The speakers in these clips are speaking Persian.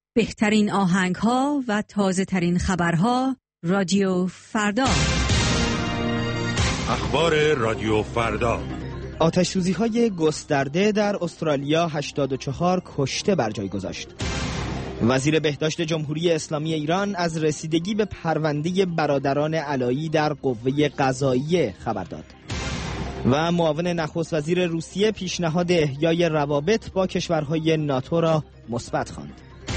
بهترین آهنگ‌ها و تازه‌ترین خبرها رادیو فردا. اخبار رادیو فردا. آتش‌سوزی‌های گسترده در استرالیا 84 کشته بر جای گذاشت. وزیر بهداشت جمهوری اسلامی ایران از رسیدگی به پرونده برادران علایی در قوه قضاییه خبر داد. و معاون نخست وزیر روسیه پیشنهاد احیای روابط با کشورهای ناتو را مثبت خواند.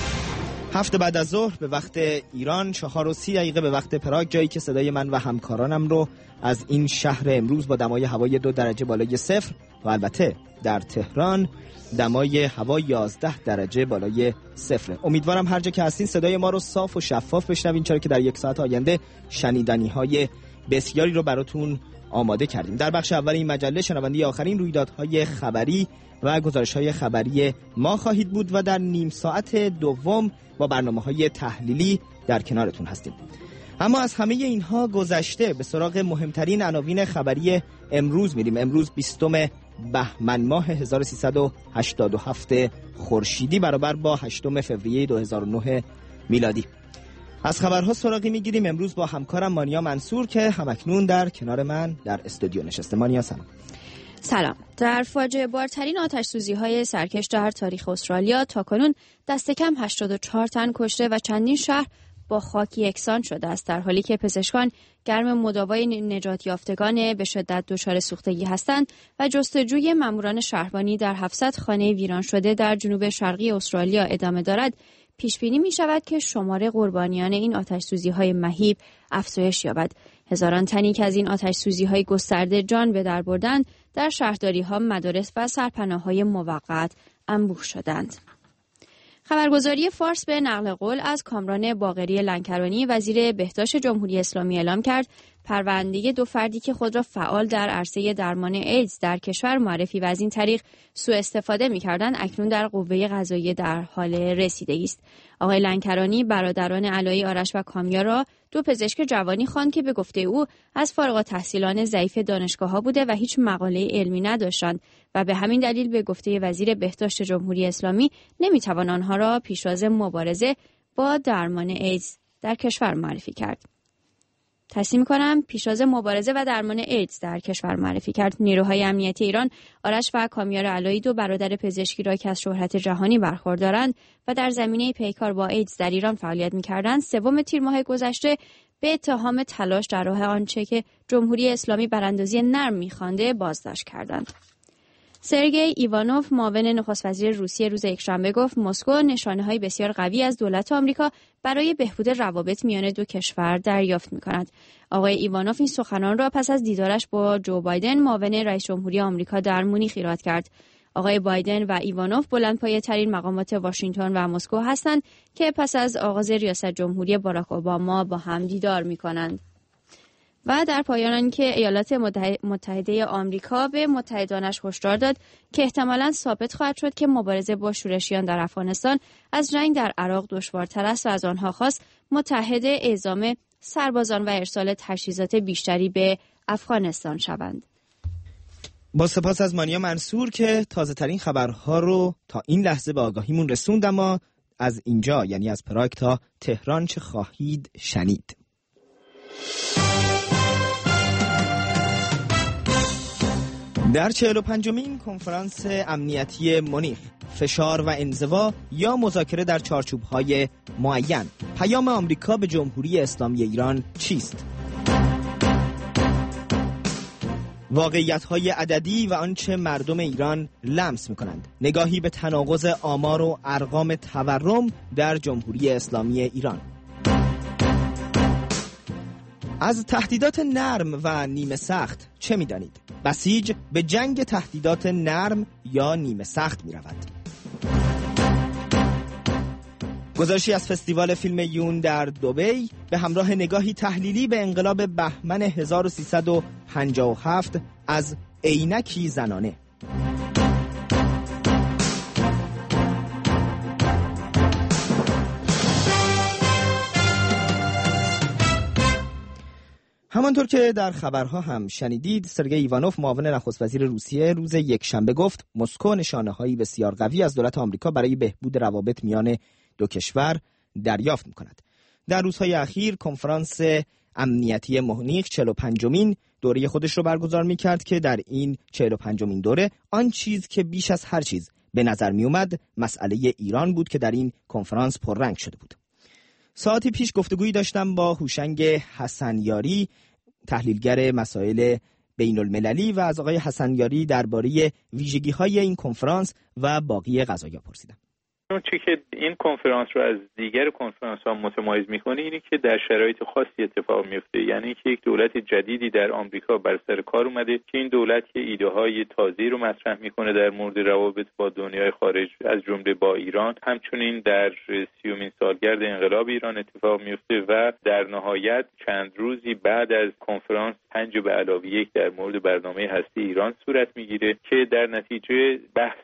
7 بعد از ظهر به وقت ایران، 4:30 به وقت پراگ، جایی که صدای من و همکارانم رو از این شهر امروز با دمای هوای 2 درجه بالای صفر و البته در تهران دمای هوا 11 درجه بالای صفر. امیدوارم هر جا که هستین صدای ما رو صاف و شفاف بشنوین، چرا که در 1 ساعت آینده شنیدنی‌های بسیاری رو براتون آماده کردیم. در بخش اول این مجله شنونده آخرین رویدادهای خبری و گزارش‌های خبری ما خواهید بود و در نیم ساعت دوم با برنامه‌های تحلیلی در کنارتون هستیم. اما از همه اینها گذشته به سراغ مهمترین عناوین خبری امروز میریم. امروز 20 بهمن ماه 1387 خورشیدی برابر با 8 فوریه 2009 میلادی. از خبرها سراغی میگیریم امروز با همکارم مانیا منصور که همکنون در کنار من در استودیو نشسته. مانیا سلام. سلام. در فاجعه بارترین آتش‌سوزی‌های سرکش در تاریخ استرالیا تاکنون دست کم 84 تن کشته و چندین شهر با خاک یکسان شده است، در حالی که پزشکان گرم مداوای نجات یافتگان به شدت دچار سوختگی هستند و جستجوی ماموران شهربانی در 700 خانه ویران شده در جنوب شرقی استرالیا ادامه دارد. پیش بینی می شود که شمار قربانیان این آتش‌سوزی‌های مهیب افزایش یابد. هزاران تنی که از این آتش‌سوزی‌های گسترده جان به در بردند در شهرداری‌ها، مدارس و سرپناه‌های موقت انبوه شدند. خبرگزاری فارس به نقل قول از کامران باقری لنکرانی وزیر بهداشت جمهوری اسلامی اعلام کرد پرونده 2 فردی که خود را فعال در عرصه درمان ایدز در کشور معرفی و از این طریق سوء استفاده می‌کردند اکنون در قوه قضاییه در حال رسیدگی است. آقای لنکرانی برادران علایی آرش و کامیا را 2 پزشک جوانی خواند که به گفته او از فارغ التحصیلان ضعیف دانشگاه‌ها بوده و هیچ مقاله علمی نداشتند و به همین دلیل به گفته وزیر بهداشت جمهوری اسلامی نمی‌توان آنها را پیشواز مبارزه با درمان ایدز در کشور معرفی کرد. تصمیم می‌کنم پیشواز مبارزه و درمان ایدز در کشور معرفی کرد. نیروهای امنیتی ایران آرش و کامیار علایی 2 برادر پزشکی را که از شهرت جهانی برخوردارند و در زمینه پیکار با ایدز در ایران فعالیت می‌کردند 3 تیر ماه گذشته به اتهام تلاش در راه آنچه که جمهوری اسلامی براندازی نرم می‌خوانده بازداشت کردند. سرگئی ایوانوف معاون نخست وزیر روسیه روز یکشنبه گفت مسکو نشانه‌های بسیار قوی از دولت آمریکا برای بهبود روابط میان 2 کشور دریافت می‌کند. آقای ایوانوف این سخنان را پس از دیدارش با جو بایدن معاون رئیس جمهوری آمریکا در مونیخ ایراد کرد. آقای بایدن و ایوانوف بلندپایه‌ترین مقامات واشنگتن و مسکو هستند که پس از آغاز ریاست جمهوری باراک اوباما با هم دیدار می‌کنند. و در پایان آنکه ایالات متحده آمریکا به متحدانش هشدار داد که احتمالاً ثابت خواهد شد که مبارزه با شورشیان در افغانستان از جنگ در عراق دشوارتر است و از آنها خواست متحد اعزام سربازان و ارسال تجهیزات بیشتری به افغانستان شوند. با سپاس از مانیا منصور که تازه ترین خبرها رو تا این لحظه به آگاهیمون رسوند. اما از اینجا یعنی از پراگ تا تهران چه خواهید شنید؟ در 45مین کنفرانس امنیتی مونیخ، فشار و انزوا یا مذاکره در چارچوب‌های معین، پیام آمریکا به جمهوری اسلامی ایران چیست؟ واقعیت‌های عددی و آنچه مردم ایران لمس می‌کنند. نگاهی به تناقض آمار و ارقام تورم در جمهوری اسلامی ایران. از تهدیدات نرم و نیمه سخت چه می‌دانید؟ بسیج به جنگ تهدیدات نرم یا نیمه سخت می‌رود. گزارشی از فستیوال فیلم یون در دبی به همراه نگاهی تحلیلی به انقلاب بهمن 1357 از عینکی زنانه. همانطور که در خبرها هم شنیدید، سرگئی ایوانوف معاون نخست وزیر روسیه روز یکشنبه گفت مسکو نشانه‌هایی بسیار قوی از دولت آمریکا برای بهبود روابط میان دو کشور دریافت می‌کند. در روزهای اخیر کنفرانس امنیتی مونیخ 45مین دوره خودش رو برگزار می‌کرد که در این 45مین دوره آن چیز که بیش از هر چیز به نظر می‌آمد مسئله ایران بود که در این کنفرانس پررنگ شده بود. ساعتی پیش گفتگویی داشتم با هوشنگ حسنیاری، تحلیلگر مسائل بین المللی، و از آقای حسنیاری درباره ویژگی‌های این کنفرانس و باقی قضایا پرسیدم. اون چیزی که این کنفرانس رو از دیگر کنفرانس‌ها متمایز می‌کنه اینه که در شرایط خاصی اتفاق میفته. یعنی که یک دولت جدیدی در آمریکا بر سر کار اومده که این دولت ایده‌های تازه‌ای رو مطرح می‌کنه در مورد روابط با دنیای خارج، از جمله با ایران. همچنین در 30مین سالگرد انقلاب ایران اتفاق میفته و در نهایت چند روزی بعد از کنفرانس 5+1 در مورد برنامه هسته ایران صورت می‌گیره که در نتیجه بحث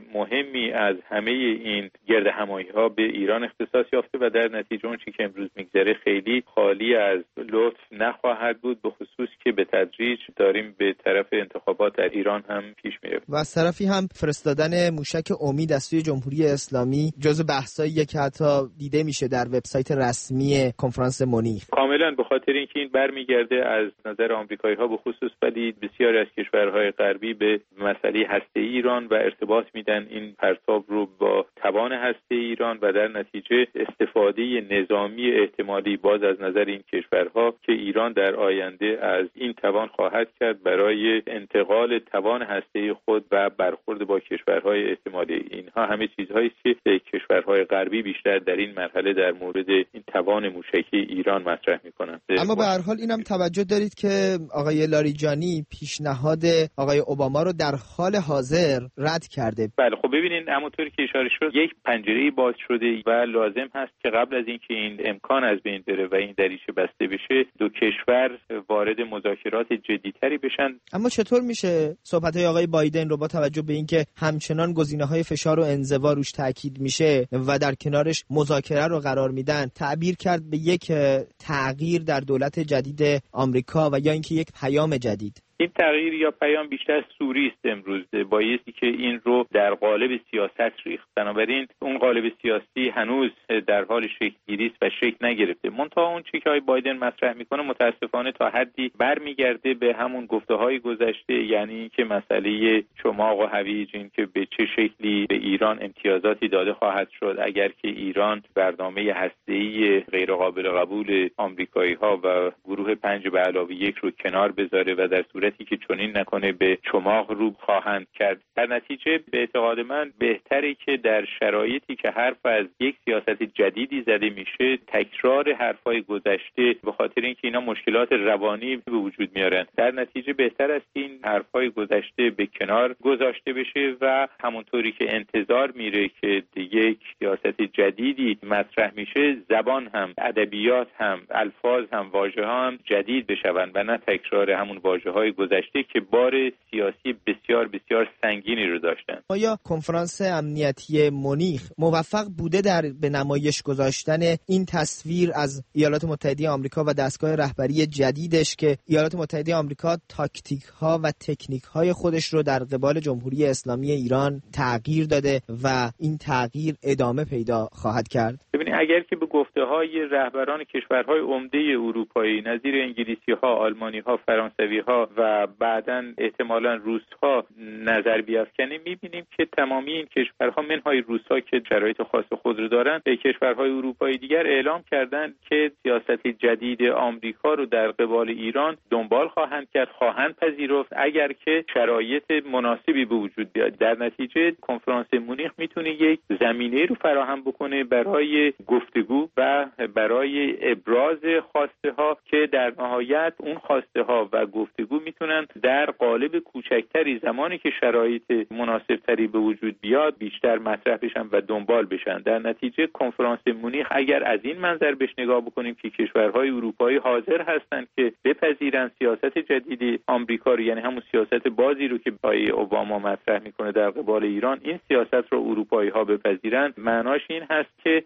مهمی از همه این گردهمایی‌ها به ایران اختصاص یافته و در نتیجه اون چیزی که امروز میگذره خیلی خالی از لطف نخواهد بود، به خصوص که به تدریج داریم به طرف انتخابات در ایران هم پیش میره. و از طرفی هم فرستادن موشک امید از سوی جمهوری اسلامی جزو بحثاییه که حتی دیده میشه در وبسایت رسمی کنفرانس مونیخ. کاملا به خاطر اینکه این برمیگرده از نظر آمریکایی‌ها به خصوص، ولی بسیاری از کشورهای غربی به مسئله هسته ایران و ارتباط میدن این پرتاب رو با توان هسته ایران و در نتیجه استفاده نظامی احتمالی باز از نظر این کشورها که ایران در آینده از این توان خواهد کرد برای انتقال توان هسته خود و برخورد با کشورهای احتمالی. اینها همه چیزهایی که کشورهای غربی بیشتر در این مرحله در مورد این توان موشکی ایران مطرح میکنند. اما به هر حال اینم توجه دارید که آقای لاریجانی پیشنهاد آقای اوباما رو در حال حاضر رد کرده. بله، خب ببینید همونطوری که اشاره شد یک پنجره‌ای باز شده و لازم هست که قبل از اینکه این امکان از بین بره و این دریچه بسته بشه دو کشور وارد مذاکرات جدی‌تری بشن. اما چطور میشه صحبت‌های آقای بایدن رو با توجه به اینکه همچنان گزینه‌های فشار و انزوا روش تاکید میشه و در کنارش مذاکره رو قرار میدن تعبیر کرد به یک تغییر در دولت جدید آمریکا و یا اینکه یک پیام جدید؟ این تغییر یا پیام بیشتر سوری است امروز، بایستی که این رو در قالب سیاست ریخت. بنابراین اون قالب سیاسی هنوز در حال شکل‌گیری است و شکل نگرفته. منتها اون چیزی که آقای بایدن مطرح میکنه متاسفانه تا حدی برمیگرده به همون گفته‌های گذشته، یعنی که مسئله چماق و هویج، این که به چه شکلی به ایران امتیازاتی داده خواهد شد اگر که ایران برنامه هسته‌ای غیر قابل قبول آمریکایی‌ها و گروه 5+1 رو کنار بذاره و در صورتی که چنین نکنه به چماق رو خواهند کرد. در نتیجه به اعتقاد من بهتره که در شرایطی که حرف از یک سیاست جدیدی زده میشه تکرار حرفای گذشته، به خاطر اینکه اینا مشکلات روانی به وجود میارن، در نتیجه بهتر است که این حرفای گذشته به کنار گذاشته بشه و همونطوری که انتظار میره که یک سیاست جدیدی مطرح میشه زبان هم، ادبیات هم، الفاظ هم، واژه‌ها هم جدید بشون و نه تکرار همون واژه‌های گذشته که بار سیاسی بسیار بسیار سنگینی رو داشتن. آیا کنفرانس امنیتی مونیخ موفق بوده در به نمایش گذاشتن این تصویر از ایالات متحده آمریکا و دستگاه رهبری جدیدش که ایالات متحده آمریکا تاکتیک‌ها و تکنیک‌های خودش رو در قبال جمهوری اسلامی ایران تغییر داده و این تغییر ادامه پیدا خواهد کرد؟ ببینید اگر که به گفته‌های رهبران کشورهای عمده اروپایی نظیر انگلیسی‌ها، آلمانی‌ها، فرانسوی‌ها و بعداً احتمالاً روس‌ها نظر بیافکنیم، می‌بینیم که تمامی این کشورها منهای روس‌ها که شرایط خاص خود رو دارن، به کشورهای اروپایی دیگر اعلام کردند که سیاست جدید آمریکا رو در قبال ایران دنبال خواهند کرد، خواهند پذیرفت اگر که شرایط مناسبی به وجود بیاد. در نتیجه کنفرانس مونیخ میتونه یک زمینه رو فراهم بکنه برای گفتگو و برای ابراز خواسته ها که در نهایت اون خواسته ها و گفتگو میتونن در قالب کوچکتری زمانی که شرایط مناسبتری به وجود بیاد بیشتر مطرح بشن و دنبال بشن. در نتیجه کنفرانس مونیخ اگر از این منظر بهش نگاه بکنیم که کشورهای اروپایی حاضر هستند که بپذیرن سیاست جدید آمریکا رو، یعنی همون سیاست بازی رو که آقای اوباما مطرح میکنه در قبال ایران، این سیاست رو اروپایی ها بپذیرن، معناش این هست که کشور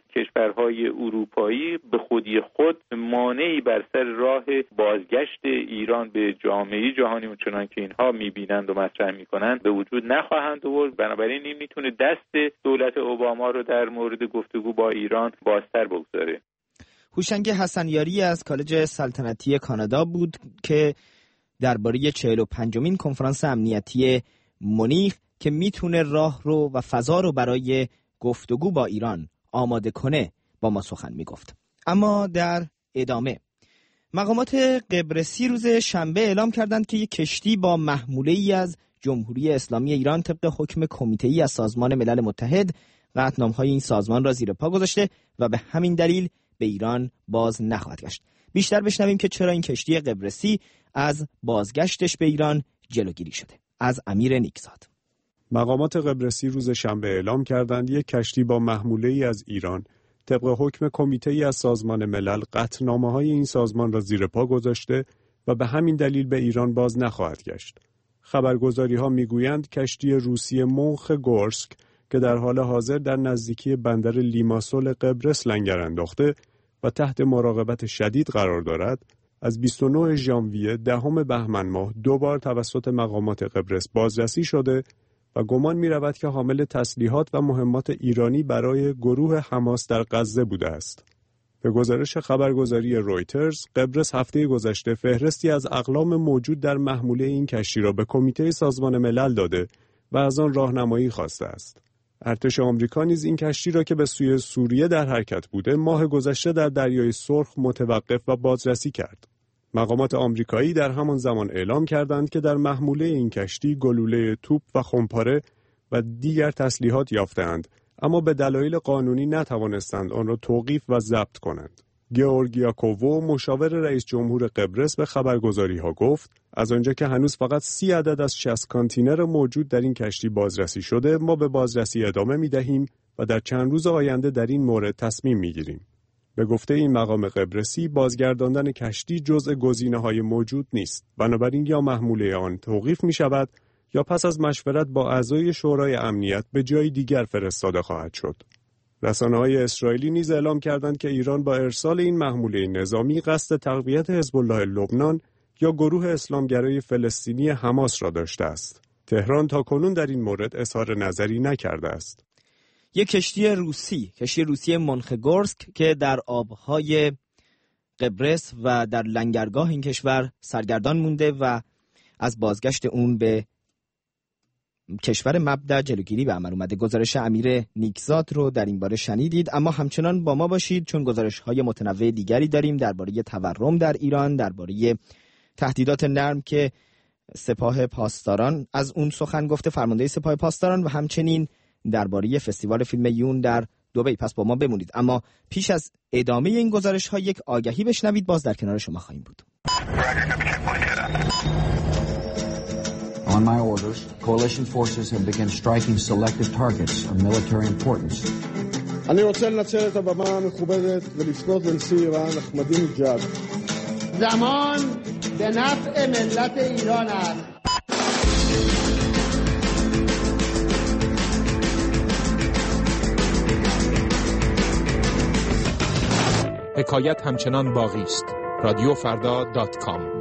کشورهای اروپایی به خودی خود مانعی بر سر راه بازگشت ایران به جامعه جهانی چنان که اینها میبینند و مطرح میکنند به وجود نخواهند آورد. بنابراین این میتونه دست دولت اوباما رو در مورد گفتگو با ایران بازتر بگذاره. هوشنگ حسنیاری از کالج سلطنتی کانادا بود که درباره 45مین کنفرانس امنیتی مونیخ که میتونه راه رو و فضا رو برای گفتگو با ایران آماده کنه با ما سخن میگفت. اما در ادامه مقامات قبرسی روز شنبه اعلام کردند که یک کشتی با محموله‌ای از جمهوری اسلامی ایران طبق حکم کمیته‌ای از سازمان ملل متحد قطعنامه‌های این سازمان را زیر پا گذاشته و به همین دلیل به ایران باز نخواهد گشت. بیشتر بشنویم که چرا این کشتی قبرسی از بازگشتش به ایران جلوگیری شده. از امیر نیکزاد. مقامات قبرسی روز شنبه اعلام کردند یک کشتی با محموله‌ای از ایران طبق حکم کمیته‌ای از سازمان ملل قطعنامه‌های این سازمان را زیر پا گذاشته و به همین دلیل به ایران باز نخواهد گشت. خبرگزاری‌ها می‌گویند کشتی روسی مونخگورسک که در حال حاضر در نزدیکی بندر لیماسول قبرس لنگر انداخته و تحت مراقبت شدید قرار دارد، از 29 ژانویه 10 بهمن ماه 2 بار توسط مقامات قبرس بازرسی شده و گمان می‌رود که حامل تسلیحات و مهمات ایرانی برای گروه حماس در غزه بوده است. به گزارش خبرگزاری رویترز، قبرس هفته گذشته فهرستی از اقلام موجود در محموله این کشتی را به کمیته سازمان ملل داده و از آن راهنمایی خواسته است. ارتش آمریکا نیز این کشتی را که به سوی سوریه در حرکت بوده، ماه گذشته در دریای سرخ متوقف و بازرسی کرد. مقامات آمریکایی در همان زمان اعلام کردند که در محموله این کشتی گلوله توپ و خمپاره و دیگر تسلیحات یافتند، اما به دلایل قانونی نتوانستند آن را توقیف و ضبط کنند. گئورگیاکوو، مشاور رئیس جمهور قبرس، به خبرگزاری‌ها گفت از آنجا که هنوز فقط 30 عدد از 60 کانتینر موجود در این کشتی بازرسی شده، ما به بازرسی ادامه می‌دهیم و در چند روز آینده در این مورد تصمیم می‌گیریم. به گفته این مقام قبرسی، بازگرداندن کشتی جزء گزینه‌های موجود نیست. بنابراین یا محموله آن توقیف می‌شود یا پس از مشورت با اعضای شورای امنیت به جای دیگر فرستاده خواهد شد. رسانه‌های اسرائیلی نیز اعلام کردند که ایران با ارسال این محموله نظامی قصد تقویت حزب الله لبنان یا گروه اسلامگرای فلسطینی حماس را داشته است. تهران تاکنون در این مورد اظهار نظری نکرده است. یک کشتی روسی مونخگورسک که در آبهای قبرس و در لنگرگاه این کشور سرگردان مونده و از بازگشت اون به کشور مبدأ جلوگیری به عمل اومده. گزارش امیر نیکزاد رو در این باره شنیدید، اما همچنان با ما باشید چون گزارش‌های متنوع دیگری داریم درباره تورم در ایران، درباره تهدیدات نرم که سپاه پاسداران از اون سخن گفته، فرمانده سپاه پاسداران، و همچنین درباره فستیوال فیلم یون در دبی. پس با ما بمونید. اما پیش از ادامه این گزارش‌ها یک آگهی بشنوید، باز در کنار شما خواهیم بود. On my orders, coalition forces have begun striking selected targets of military importance. אני רוצה לנצל את הבמה המכובדת ולפנות לנשיא איראן אחמדינג'אד. زمان به نفع ملت ایران است. حکایت همچنان باقی است. رادیوفردا.com.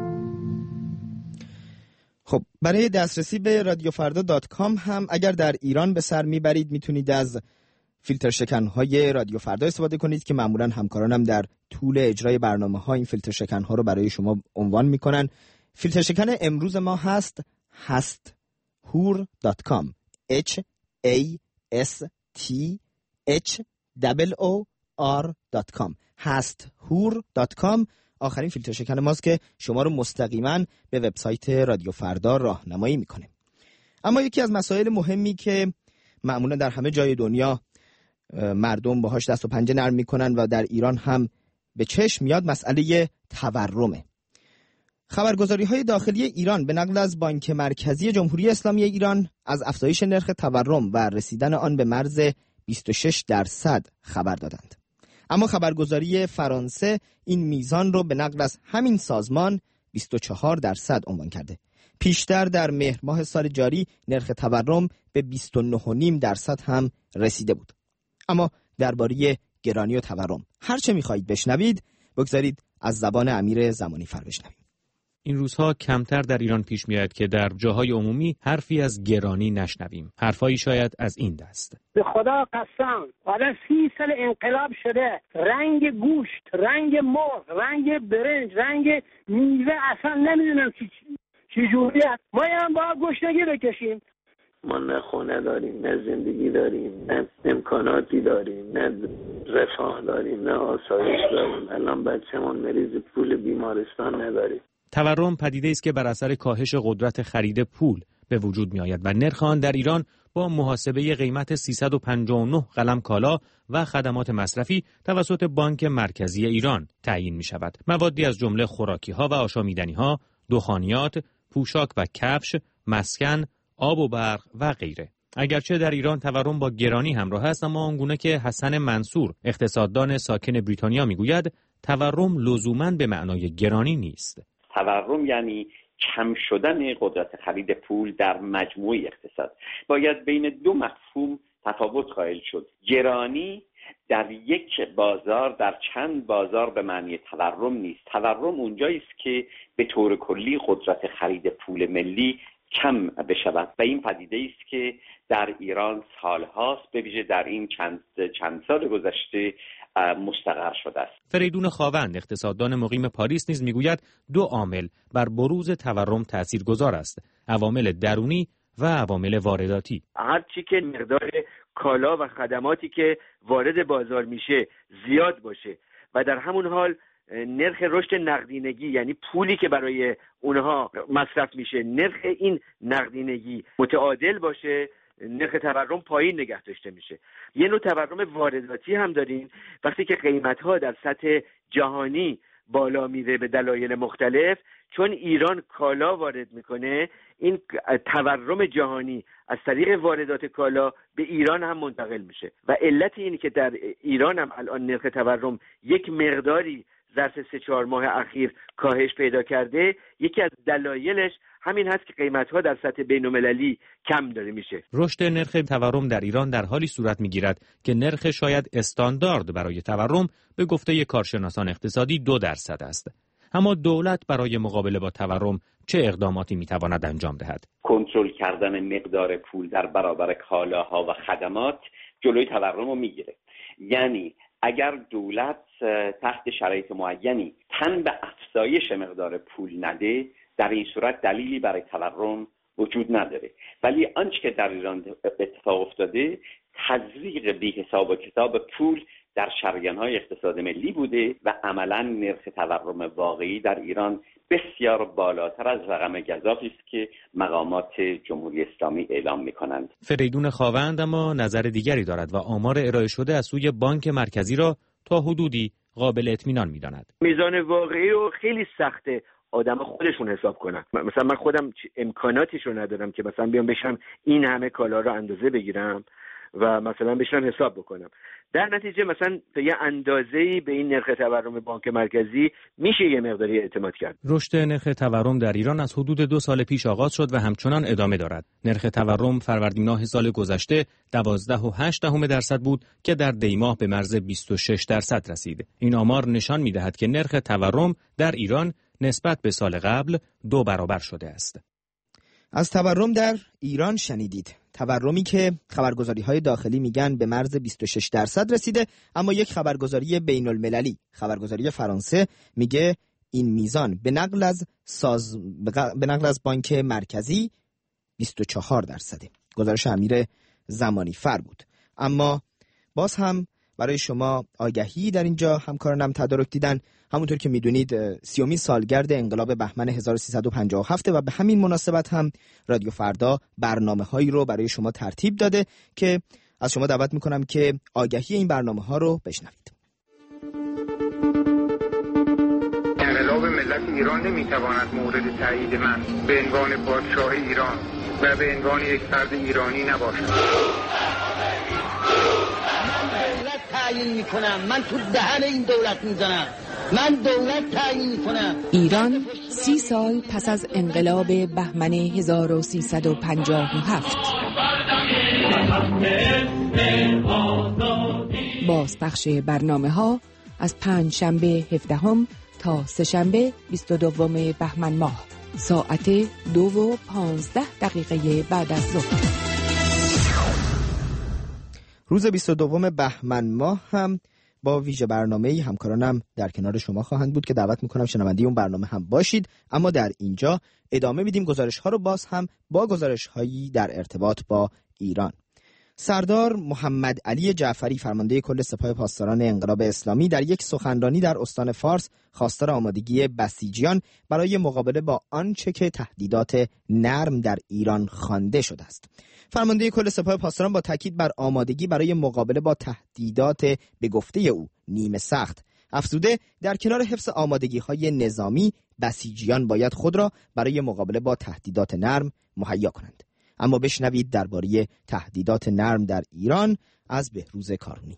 خب برای دسترسی به رادیوفردا.com هم اگر در ایران به سر میبرید میتونید از فیلتر شکن‌های رادیو فردا استفاده کنید که معمولاً همکارانم در طول اجرای برنامه‌ها این فیلتر شکن‌ها رو برای شما عنوان میکنن. فیلتر شکن امروز ما هست hasthoor.com hasthoor.com hasthoor.com آخرین فیلتر شکن ماست که شما رو مستقیما به وبسایت رادیو فردا راهنمایی میکنه. اما یکی از مسائل مهمی که معمولا در همه جای دنیا مردم باهاش دست و پنجه نرم میکنن و در ایران هم به چشم میاد مسئله تورمه. خبرگزاری‌های داخلی ایران به نقل از بانک مرکزی جمهوری اسلامی ایران از افزایش نرخ تورم و رسیدن آن به مرز 26% خبر دادند. اما خبرگزاری فرانسه این میزان رو به نقل از همین سازمان 24% عنوان کرده. پیشتر در مهر ماه سال جاری نرخ تورم به 29.5% هم رسیده بود. اما درباره گرانی و تورم. هر چه می‌خواهید بشنوید بگذارید از زبان امیر زمانی فر بشنویم. این روزها کمتر در ایران پیش میاد که در جاهای عمومی حرفی از گرانی نشنویم. حرفایی شاید از این دست: به خدا قسم حالا 30 سال انقلاب شده، رنگ گوشت، رنگ مرغ، رنگ برنج، رنگ میوه اصلا نمیدونم چی جوریه. ما هم باید گشنگی بکشیم. ما نه خونه داریم، نه زندگی داریم، نه امکاناتی داریم، نه رفاه داریم، نه آسایش داریم. الان بچه‌مون مریض پول بیمارستان نداریم. تورم پدیده است که بر اثر کاهش قدرت خرید پول به وجود می آید و نرخ آن در ایران با محاسبه قیمت 359 قلم کالا و خدمات مصرفی توسط بانک مرکزی ایران تعیین می شود. موادی از جمله خوراکی‌ها و آشامیدنی‌ها، دخانیات، پوشاک و کفش، مسکن، آب و برق و غیره. اگرچه در ایران تورم با گرانی همراه است، اما آنگونه که حسن منصور اقتصاددان ساکن بریتانیا میگوید تورم لزوماً به معنای گرانی نیست. تورم یعنی کم شدن قدرت خرید پول در مجموع اقتصاد. باید بین دو مفهوم تفاوت قائل شد. گرانی در یک بازار، در چند بازار به معنی تورم نیست. تورم اونجایی است که به طور کلی قدرت خرید پول ملی کم بشود و این پدیده است که در ایران سالهاست، به ویژه در این چند سال گذشته مستقر شده است. فریدون خاوند اقتصاددان مقیم پاریس نیز میگوید دو عامل بر بروز تورم تاثیرگذار است: عوامل درونی و عوامل وارداتی. هر چی که مقدار کالا و خدماتی که وارد بازار میشه زیاد باشه و در همون حال نرخ رشد نقدینگی، یعنی پولی که برای اونها مصرف میشه، نرخ این نقدینگی متعادل باشه، نرخ تورم پایین نگه داشته میشه. یه نوع تورم وارداتی هم داریم. وقتی که قیمت‌ها در سطح جهانی بالا میره به دلایل مختلف، چون ایران کالا وارد میکنه، این تورم جهانی از طریق واردات کالا به ایران هم منتقل میشه و علت اینه که در ایران هم الان نرخ تورم یک مقداری ظرف 3-4 ماه اخیر کاهش پیدا کرده. یکی از دلایلش همین هست که قیمت‌ها در سطح بین‌المللی کم داره میشه. رشد نرخ تورم در ایران در حالی صورت می‌گیرد که نرخ شاید استاندارد برای تورم به گفته کارشناسان اقتصادی 2% است. اما دولت برای مقابله با تورم چه اقداماتی می‌تواند انجام دهد؟ کنترل کردن مقدار پول در برابر کالاها و خدمات جلوی تورم رو می‌گیره. یعنی اگر دولت تحت شرایط معینی تن به افزایش مقدار پول نده، در این صورت دلیلی برای تورم وجود نداره. ولی آنچه که در ایران اتفاق افتاده، تزریق بی حساب و کتاب پول در شریان‌های اقتصاد ملی بوده و عملاً نرخ تورم واقعی در ایران بسیار بالاتر از رقم گزافی است که مقامات جمهوری اسلامی اعلام می‌کنند. فریدون خاوند اما نظر دیگری دارد و آمار ارائه شده از سوی بانک مرکزی را تا حدودی قابل اطمینان می‌داند. میزان واقعی رو خیلی سخته آدم خودشون حساب کنن. مثلا من خودم امکاناتیش رو ندارم که مثلا بیام بشم این همه کالا رو اندازه بگیرم و مثلا بشم حساب بکنم. در نتیجه مثلا تا یه اندازه‌ای به این نرخ تورم بانک مرکزی میشه یه مقداری اعتماد کرد. رشد نرخ تورم در ایران از حدود 2 سال پیش آغاز شد و همچنان ادامه دارد. نرخ تورم فروردین ماه سال گذشته 12.8% بود که در دی ماه به مرز 26% رسید. این آمار نشان می‌دهد که نرخ تورم در ایران نسبت به سال قبل 2 برابر شده است. از تورم در ایران شنیدید. تورمی که خبرگزاری‌های داخلی میگن به مرز 26% رسیده، اما یک خبرگزاری بین‌المللی، خبرگزاری فرانسه، میگه این میزان به نقل از بانک مرکزی 24%. گزارش امیر زمانی فر بود. اما باز هم برای شما آگهی در اینجا همکارانم تدارک دیدن. همونطور که میدونید 30مین سالگرد انقلاب بهمن 1357 و به همین مناسبت هم رادیو فردا برنامه‌هایی رو برای شما ترتیب داده که از شما دعوت میکنم که آگهی این برنامه‌ها رو بشنوید. انقلاب ملت ایران نمیتواند مورد تایید من به عنوان پادشاه ایران و به عنوان یک فرد ایرانی نباشد. دولت تعیین میکنم، من تو دهن این دولت میزنم، من دولت تعیین میکنم. ایران 30 سال پس از انقلاب بهمن 1357. بازپخش برنامه‌ها از پنجشنبه 17 تا سه‌شنبه 22 بهمن ماه ساعت 2:15 بعد از ظهر. روز 22 بهمن ماه هم با ویژه برنامه‌ای همکارانم در کنار شما خواهند بود که دعوت می‌کنم شنونده اون برنامه هم باشید. اما در اینجا ادامه میدیم گزارش‌ها رو باز هم با گزارش‌هایی در ارتباط با ایران. سردار محمد علی جعفری فرمانده کل سپاه پاسداران انقلاب اسلامی در یک سخنرانی در استان فارس خواستار آمادگی بسیجیان برای مقابله با آنچه که تهدیدات نرم در ایران خوانده شده است. فرمانده کل سپاه پاسداران با تاکید بر آمادگی برای مقابله با تهدیدات به گفته او نیمه سخت افزوده در کنار حفظ آمادگی‌های نظامی بسیجیان باید خود را برای مقابله با تهدیدات نرم مهیا کنند. اما بشنوید درباره تهدیدات نرم در ایران از بهروز کارونی.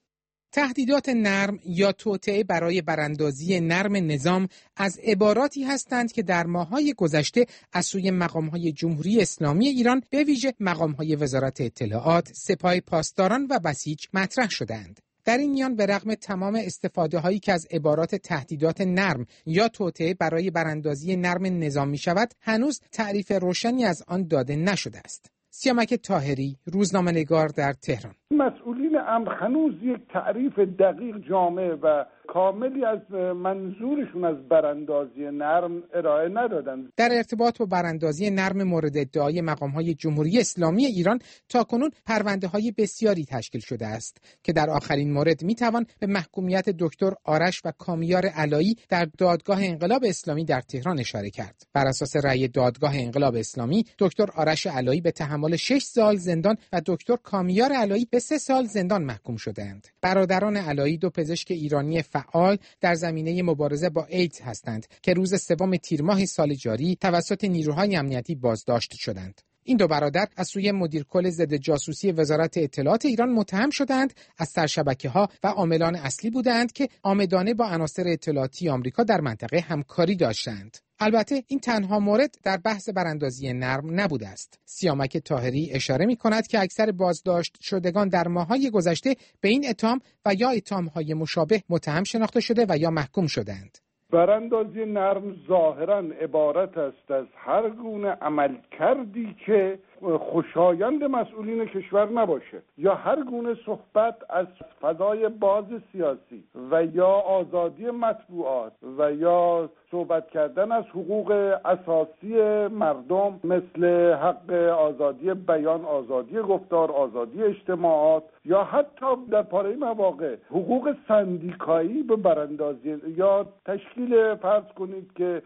تهدیدات نرم یا توطئه برای براندازی نرم نظام از عباراتی هستند که در ماه‌های گذشته از سوی مقام‌های جمهوری اسلامی ایران به ویژه مقام‌های وزارت اطلاعات، سپاه پاسداران و بسیج مطرح شدند. در این میان به رغم تمام استفاده هایی که از عبارات تهدیدات نرم یا توطئه برای براندازی نرم نظام می شود، هنوز تعریف روشنی از آن داده نشده است. سیامک طاهری، روزنامه‌نگار در تهران. مسئولین امر هنوز یک تعریف دقیق جامع و کاملی از منظورشون از براندازی نرم ارائه ندادند. در ارتباط با براندازی نرم مورد ادعای مقام‌های جمهوری اسلامی ایران تاکنون پرونده‌های بسیاری تشکیل شده است که در آخرین مورد می‌توان به محکومیت دکتر آرش و کامیار علایی در دادگاه انقلاب اسلامی در تهران اشاره کرد. بر اساس رأی دادگاه انقلاب اسلامی، دکتر آرش علایی به تحمل 6 سال زندان و دکتر کامیار علایی به 3 سال زندان محکوم شدند. برادران علایی دو پزشک ایرانی فعال در زمینه مبارزه با ایدز هستند که روز 3 تیر ماه سال جاری توسط نیروهای امنیتی بازداشت شدند. این دو برادر از سوی مدیر کل ضد جاسوسی وزارت اطلاعات ایران متهم شدند از سرشبکه‌ها و عاملان اصلی بودند که عامدانه با عناصر اطلاعاتی آمریکا در منطقه همکاری داشتند. البته این تنها مورد در بحث براندازی نرم نبوده است. سیامک طاهری اشاره می‌کند که اکثر بازداشت شدگان در ماه‌های گذشته به این اتهام و یا اتهام‌های مشابه متهم شناخته شده و یا محکوم شدند. براندازی نرم ظاهراً عبارت است از هر گونه عمل کردی که خوشایند مسئولین کشور نباشه یا هر گونه صحبت از فضای باز سیاسی و یا آزادی مطبوعات و یا صحبت کردن از حقوق اساسی مردم مثل حق آزادی بیان، آزادی گفتار، آزادی اجتماعات یا حتی در پاره مواقع حقوق سندیکایی به براندازی یا تشکیل فرض کنید که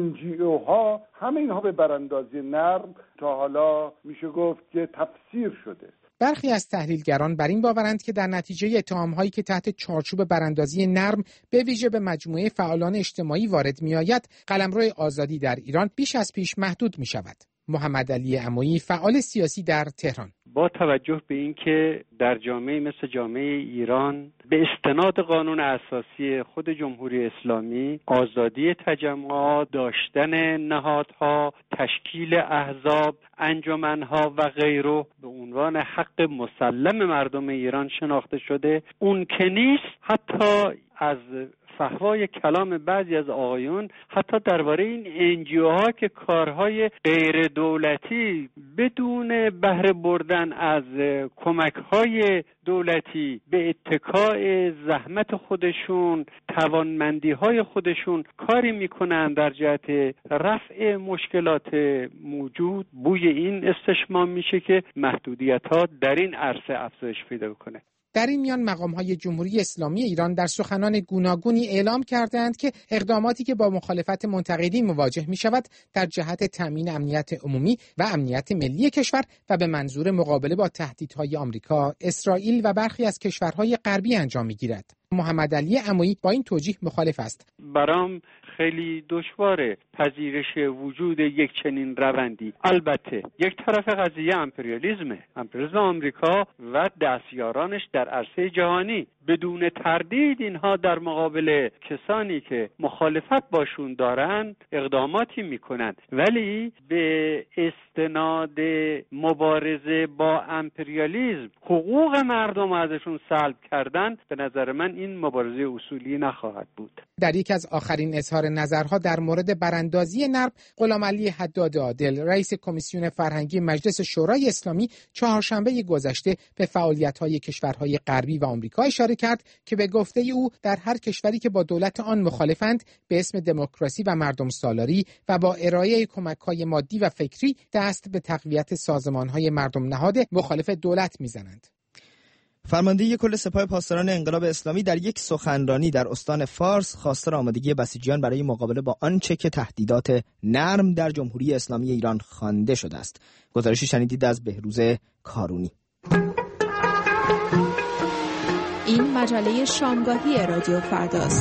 NGO ها، همه اینها به براندازی نرم تا حالا میشه گفت که تفسیر شده. برخی از تحلیلگران بر این باورند که در نتیجه اتهام‌هایی که تحت چارچوب براندازی نرم به ویژه به مجموعه فعالان اجتماعی وارد می‌آید، قلمرو آزادی در ایران بیش از پیش محدود می‌شود. محمد علی عمویی، فعال سیاسی در تهران: با توجه به اینکه در جامعه مثل جامعه ایران به استناد قانون اساسی خود جمهوری اسلامی آزادی تجمعات، داشتن نهادها، تشکیل احزاب، انجمنها و غیره به عنوان حق مسلم مردم ایران شناخته شده، اون که نیست حتی از فحوای کلام بعضی از آقایون حتی درباره این NGO ها که کارهای غیر دولتی بدون بهره بردن از کمک های دولتی به اتکای زحمت خودشون، توانمندی های خودشون کاری میکنن در جهت رفع مشکلات موجود، بوی این استشمام میشه که محدودیت ها در این عرصه افزایش پیدا کنه. در این میان مقام‌های جمهوری اسلامی ایران در سخنان گوناگونی اعلام کردند که اقداماتی که با مخالفت منتقدین مواجه می‌شود در جهت تأمین امنیت عمومی و امنیت ملی کشور و به منظور مقابله با تهدیدهای آمریکا، اسرائیل و برخی از کشورهای غربی انجام می‌گیرد. محمد علی عمویی با این توجیه مخالف است. برام خیلی دشواره پذیرش وجود یک چنین روندی. البته یک طرف قضیه امپریالیزم آمریکا و دستیارانش در عرصه جهانی. بدون تردید اینها در مقابل کسانی که مخالفت باشون دارند اقداماتی میکنند، ولی به استناد مبارزه با امپریالیسم حقوق مردم ازشون سلب کردن، به نظر من این مبارزه اصولی نخواهد بود. در یک از آخرین اظهار نظرها در مورد براندازی نرم، غلامعلی حداد عادل، رئیس کمیسیون فرهنگی مجلس شورای اسلامی، چهارشنبه گذشته به فعالیت‌های کشورهای غربی و آمریکا اشاره کرد که به گفته او در هر کشوری که با دولت آن مخالفند به اسم دموکراسی و مردم سالاری و با ارائه کمک‌های مادی و فکری دست به تقویت سازمان‌های مردم نهاد مخالف دولت می‌زنند. فرمانده کل سپاه پاسداران انقلاب اسلامی در یک سخنرانی در استان فارس خواستار آمادگی بسیجیان برای مقابله با آنچه که تهدیدات نرم در جمهوری اسلامی ایران خوانده شده است. گزارشی شنیدید از بهروز کارونی. این مجله شامگاهی رادیو فرداست.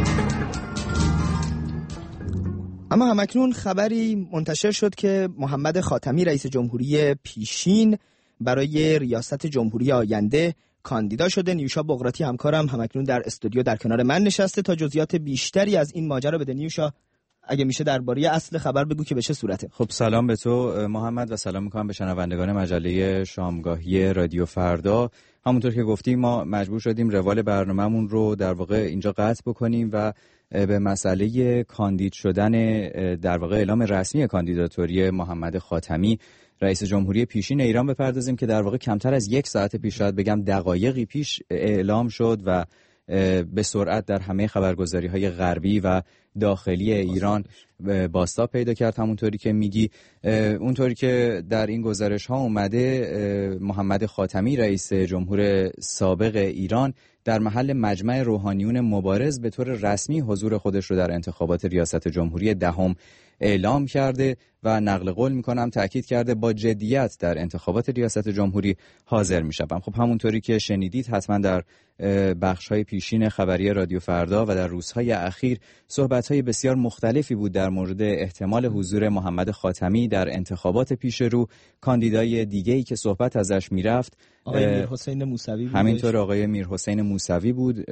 اما همکنون خبری منتشر شد که محمد خاتمی رئیس جمهوری پیشین برای ریاست جمهوری آینده کاندیدا شده. نیوشا بقراتی همکارم همکنون در استودیو در کنار من نشسته تا جزئیات بیشتری از این ماجرا بده. نیوشا، اگه میشه درباره اصل خبر بگو که به چه صورته. خب سلام به تو محمد و سلام میکنم به شنوندگان مجله شامگاهی رادیو فردا. همونطور که گفتیم ما مجبور شدیم روال برنامه‌مون رو در واقع اینجا قطع بکنیم و به مسئله کاندید شدن در واقع اعلام رسمی کاندیداتوری محمد خاتمی رئیس جمهوری پیشین ایران بپردازیم که در واقع کمتر از یک ساعت پیش، شاید بگم دقایقی پیش اعلام شد و به سرعت در همه خبرگزاری‌های غربی و داخلی ایران بازتاب پیدا کرد. همونطوری که میگی، اونطوری که در این گزارش ها اومده، محمد خاتمی رئیس جمهور سابق ایران در محل مجمع روحانیون مبارز به طور رسمی حضور خودش رو در انتخابات ریاست جمهوری دهم اعلام کرده و نقل قول میکنم تأکید کرده با جدیت در انتخابات ریاست جمهوری حاضر میشم. خب همونطوری که شنیدید حتما در بخش‌های پیشین خبری رادیو فردا و در روزهای اخیر صحبت‌های بسیار مختلفی بود در مورد احتمال حضور محمد خاتمی در انتخابات پیش رو. کاندیدای دیگه‌ای که صحبت ازش میرفت آقای میرحسین موسوی بود. همینطور آقای میرحسین موسوی بود،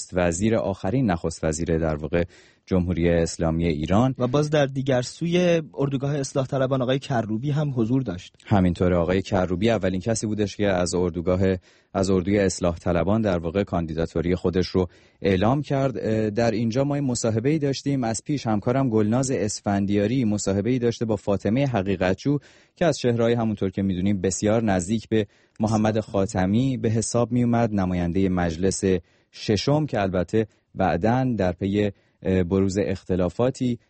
آخرین نخست وزیر در واقع جمهوری اسلامی ایران. و باز در دیگر سوی اردوگاه اصلاح طلبان آقای کروبی هم حضور داشت. همینطور آقای کروبی اولین کسی بودش که از اردوی اصلاح طلبان در واقع کاندیداتوری خودش رو اعلام کرد. در اینجا ما مصاحبه‌ای داشتیم از پیش، همکارم گلناز اسفندیاری مصاحبه‌ای داشته با فاطمه حقیقتجو که از چهره‌های همونطور که می‌دونیم بسیار نزدیک به محمد خاتمی به حساب میومد، نماینده مجلس ششم که البته بعداً در پی بروز اختلافاتی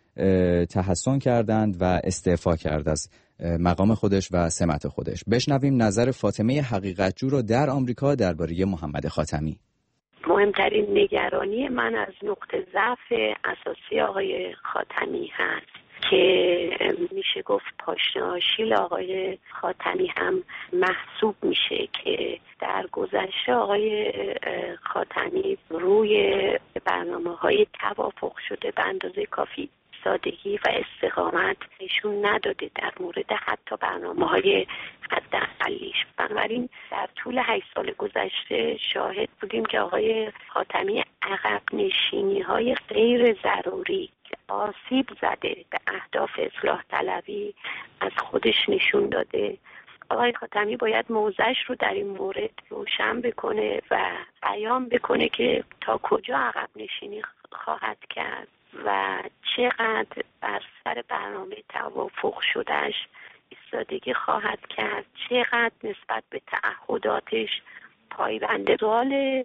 تحسن کردند و استعفا کرد از مقام خودش و سمت خودش. بشنویم نظر فاطمه حقیقتجو رو در آمریکا درباره محمد خاتمی. مهمترین نگرانی من از نقطه ضعف اساسی آقای خاتمی هست که میشه گفت پاشنه آشیل آقای خاتمی هم محسوب میشه که در گذشته آقای خاتمی روی برنامه‌های توافق شده به اندازه کافی سادگی و استقامت نشون نداده در مورد حتی برنامه‌های حداقلیش. بنابراین در طول 8 سال گذشته شاهد بودیم که آقای خاتمی عقب نشینی‌های غیر ضروری که آسیب زده به اهداف اصلاح طلبی از خودش نشون داده. آقای خاتمی باید موضعش رو در این مورد روشن بکنه و بیان بکنه که تا کجا عقب نشینی خواهد کرد و چقدر بر سر برنامه توافق شدهش ایستادگی خواهد کرد، چقدر نسبت به تعهداتش پایبنده. سوال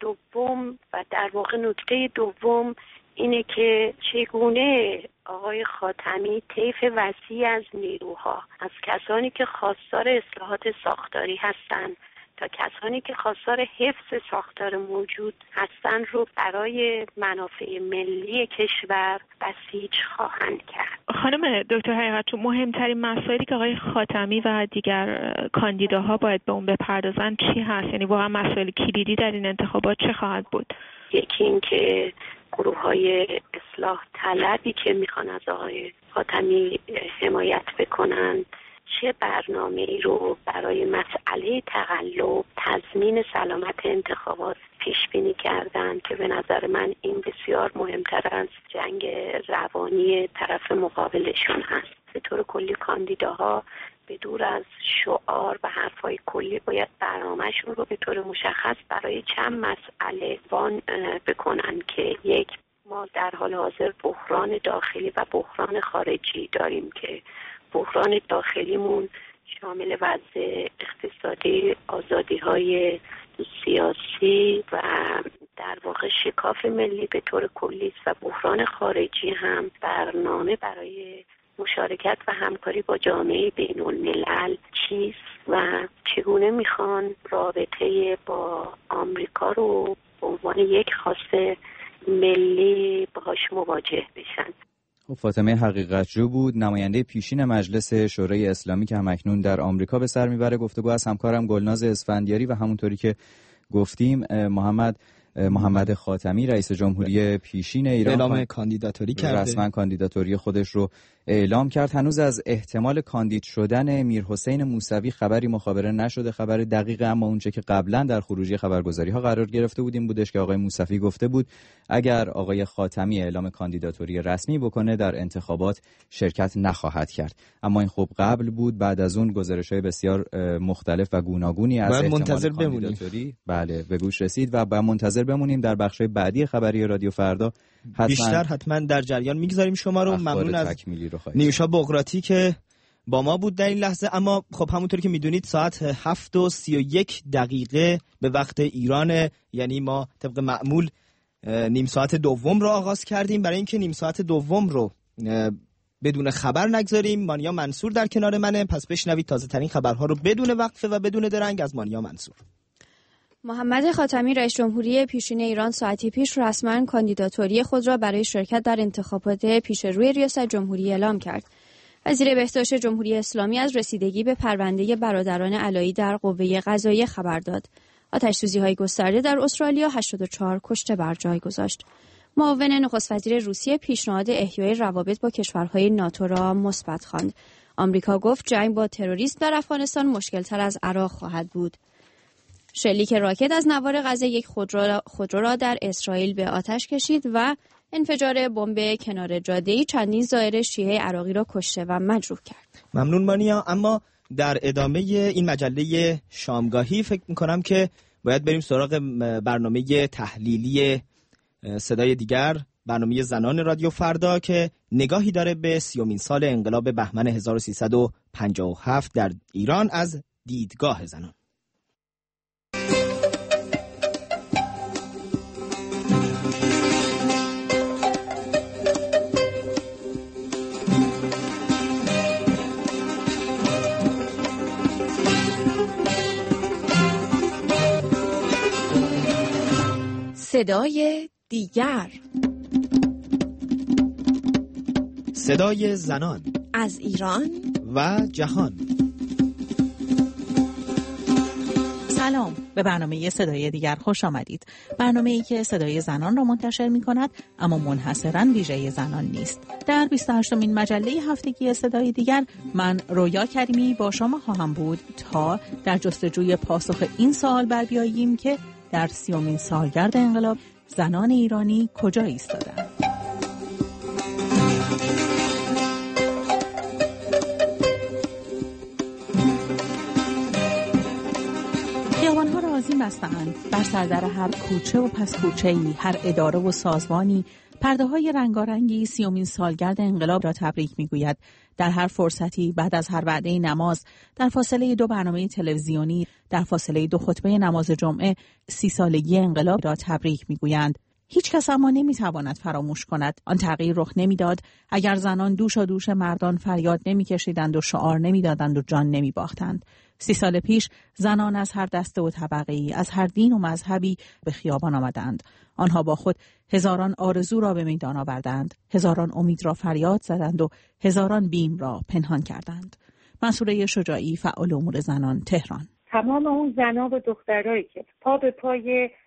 دوم و در واقع نکته دوم اینه که چگونه آقای خاتمی طیف وسیع از نیروها، از کسانی که خواستار اصلاحات ساختاری هستند تا کسانی که خواستار حفظ ساختار موجود هستند رو برای منافع ملی کشور بسیج خواهند کرد. خانم دکتر حقیقتجو، مهمترین مسائلی که آقای خاتمی و دیگر کاندیداها باید به اون بپردازن چی هست؟ یعنی واقعا مسائل کلیدی در این انتخابات چه خواهد بود؟ یکی این که گروه‌های اصلاح طلبی که میخوان از آقای خاتمی حمایت بکنن چه برنامه‌ای رو برای مسئله تقلب تضمین سلامت انتخابات پیش بینی کردن که به نظر من این بسیار مهمتر از جنگ روانی طرف مقابلشون هست. به طور کلی کاندیداها به دور از شعار و حرفای کلی باید برنامه‌شون رو به طور مشخص برای چند مسئله بان بکنن که یک، ما در حال حاضر بحران داخلی و بحران خارجی داریم که بحران داخلیمون شامل وضع اقتصادی، آزادی‌های سیاسی و در واقع شکاف ملی به طور کلی و بحران خارجی هم برنامه برای مشارکت و همکاری با جامعه بین‌الملل چیست و چگونه میخوان رابطه با آمریکا رو به عنوان یک خواست ملی باهاش مواجه بشن. فاطمه حقیقتجو بود، نماینده پیشین مجلس شورای اسلامی که همکنون در آمریکا به سر میبره. گفتگو از همکارم گلناز اسفندیاری و همونطوری که گفتیم محمد خاتمی رئیس جمهوری پیشین ایران اعلام کاندیداتوری کرده، رسما کاندیداتوری خودش رو اعلام کرد. هنوز از احتمال کاندید شدن میرحسین موسوی خبری مخابره نشده. خبر دقیق اما اونچه که قبلا در خروجی خبرگزاری ها قرار گرفته بودیم بودش که آقای موسوی گفته بود اگر آقای خاتمی اعلام کاندیداتوری رسمی بکنه در انتخابات شرکت نخواهد کرد. اما این خب قبل بود. بعد از اون گزارش‌های بسیار مختلف و گوناگونی از احتمال کاندیداتوری بله به گوش رسید و منتظر بمونیم. در بخش‌های بعدی خبری رادیو فردا حتما در جریان میگذاریم شما رو. ممنون از نیوشا بغراتی که با ما بود در این لحظه. اما خب همونطور که میدونید ساعت 7:31 به وقت ایران، یعنی ما طبق معمول نیم ساعت دوم رو آغاز کردیم. برای اینکه نیم ساعت دوم رو بدون خبر نگذاریم، مانیا منصور در کنار منه. پس بشنوید تازه ترین خبرها رو بدون وقفه و بدون درنگ از مانیا منصور. محمد خاتمی رئیس جمهوری پیشین ایران ساعتی پیش رسما کاندیداتوری خود را برای شرکت در انتخابات پیش روی ریاست جمهوری اعلام کرد. وزیر بهداشت جمهوری اسلامی از رسیدگی به پرونده برادران علایی در قوه قضاییه خبر داد. آتش‌سوزی‌های گسترده در استرالیا 84 کشته بر جای گذاشت. معاون نخست وزیر روسیه پیشنهاد احیای روابط با کشورهای ناتو را مثبت خواند. آمریکا گفت جنگ با تروریسم در افغانستان مشکل‌تر از عراق خواهد بود. شلیک راکت از نوار غزه یک خودرو را در اسرائیل به آتش کشید و انفجار بمب کنار جاده‌ای چندین زائر شیعه عراقی را کشته و مجروح کرد. ممنون مانیا. اما در ادامه این مجله شامگاهی فکر می‌کنم که باید بریم سراغ برنامه تحلیلی صدای دیگر، برنامه زنان رادیو فردا که نگاهی داره به 30مین سال انقلاب بهمن 1357 در ایران از دیدگاه زنان. صدای دیگر، صدای زنان از ایران و جهان. سلام، به برنامه صدای دیگر خوش آمدید. برنامه‌ای که صدای زنان را منتشر می‌کند اما منحصراً ویژه زنان نیست. در 28مین مجله هفتگی صدای دیگر من رویا کریمی با شما خواهم بود تا در جستجوی پاسخ این سوال بر بیاییم که در 30مین سالگرد انقلاب زنان ایرانی کجا ایستادند؟ خیابان‌ها را آذین بسته‌اند. بر سردر هر کوچه و پس کوچه‌ای، هر اداره و سازمانی پرده‌های رنگارنگی 30مین سالگرد انقلاب را تبریک می‌گوید. در هر فرصتی، بعد از هر وعده نماز، در فاصله 2 برنامه تلویزیونی، در فاصله 2 خطبه نماز جمعه، 30 سالگی انقلاب را تبریک می‌گویند. هیچ کس اما نمی‌تواند فراموش کند آن تغییر رخ نمی‌داد اگر زنان دوشا دوش مردان فریاد نمی‌کشیدند و شعار نمی‌دادند و جان نمی‌باختند. 30 سال پیش زنان از هر دسته و طبقه‌ای، از هر دین و مذهبی به خیابان آمدند. آنها با خود هزاران آرزو را به میدان آوردند، هزاران امید را فریاد زدند و هزاران بیم را پنهان کردند. منصوره شجاعی، فعال امور زنان، تهران. تمام اون زنان و دخترایی که پا به پای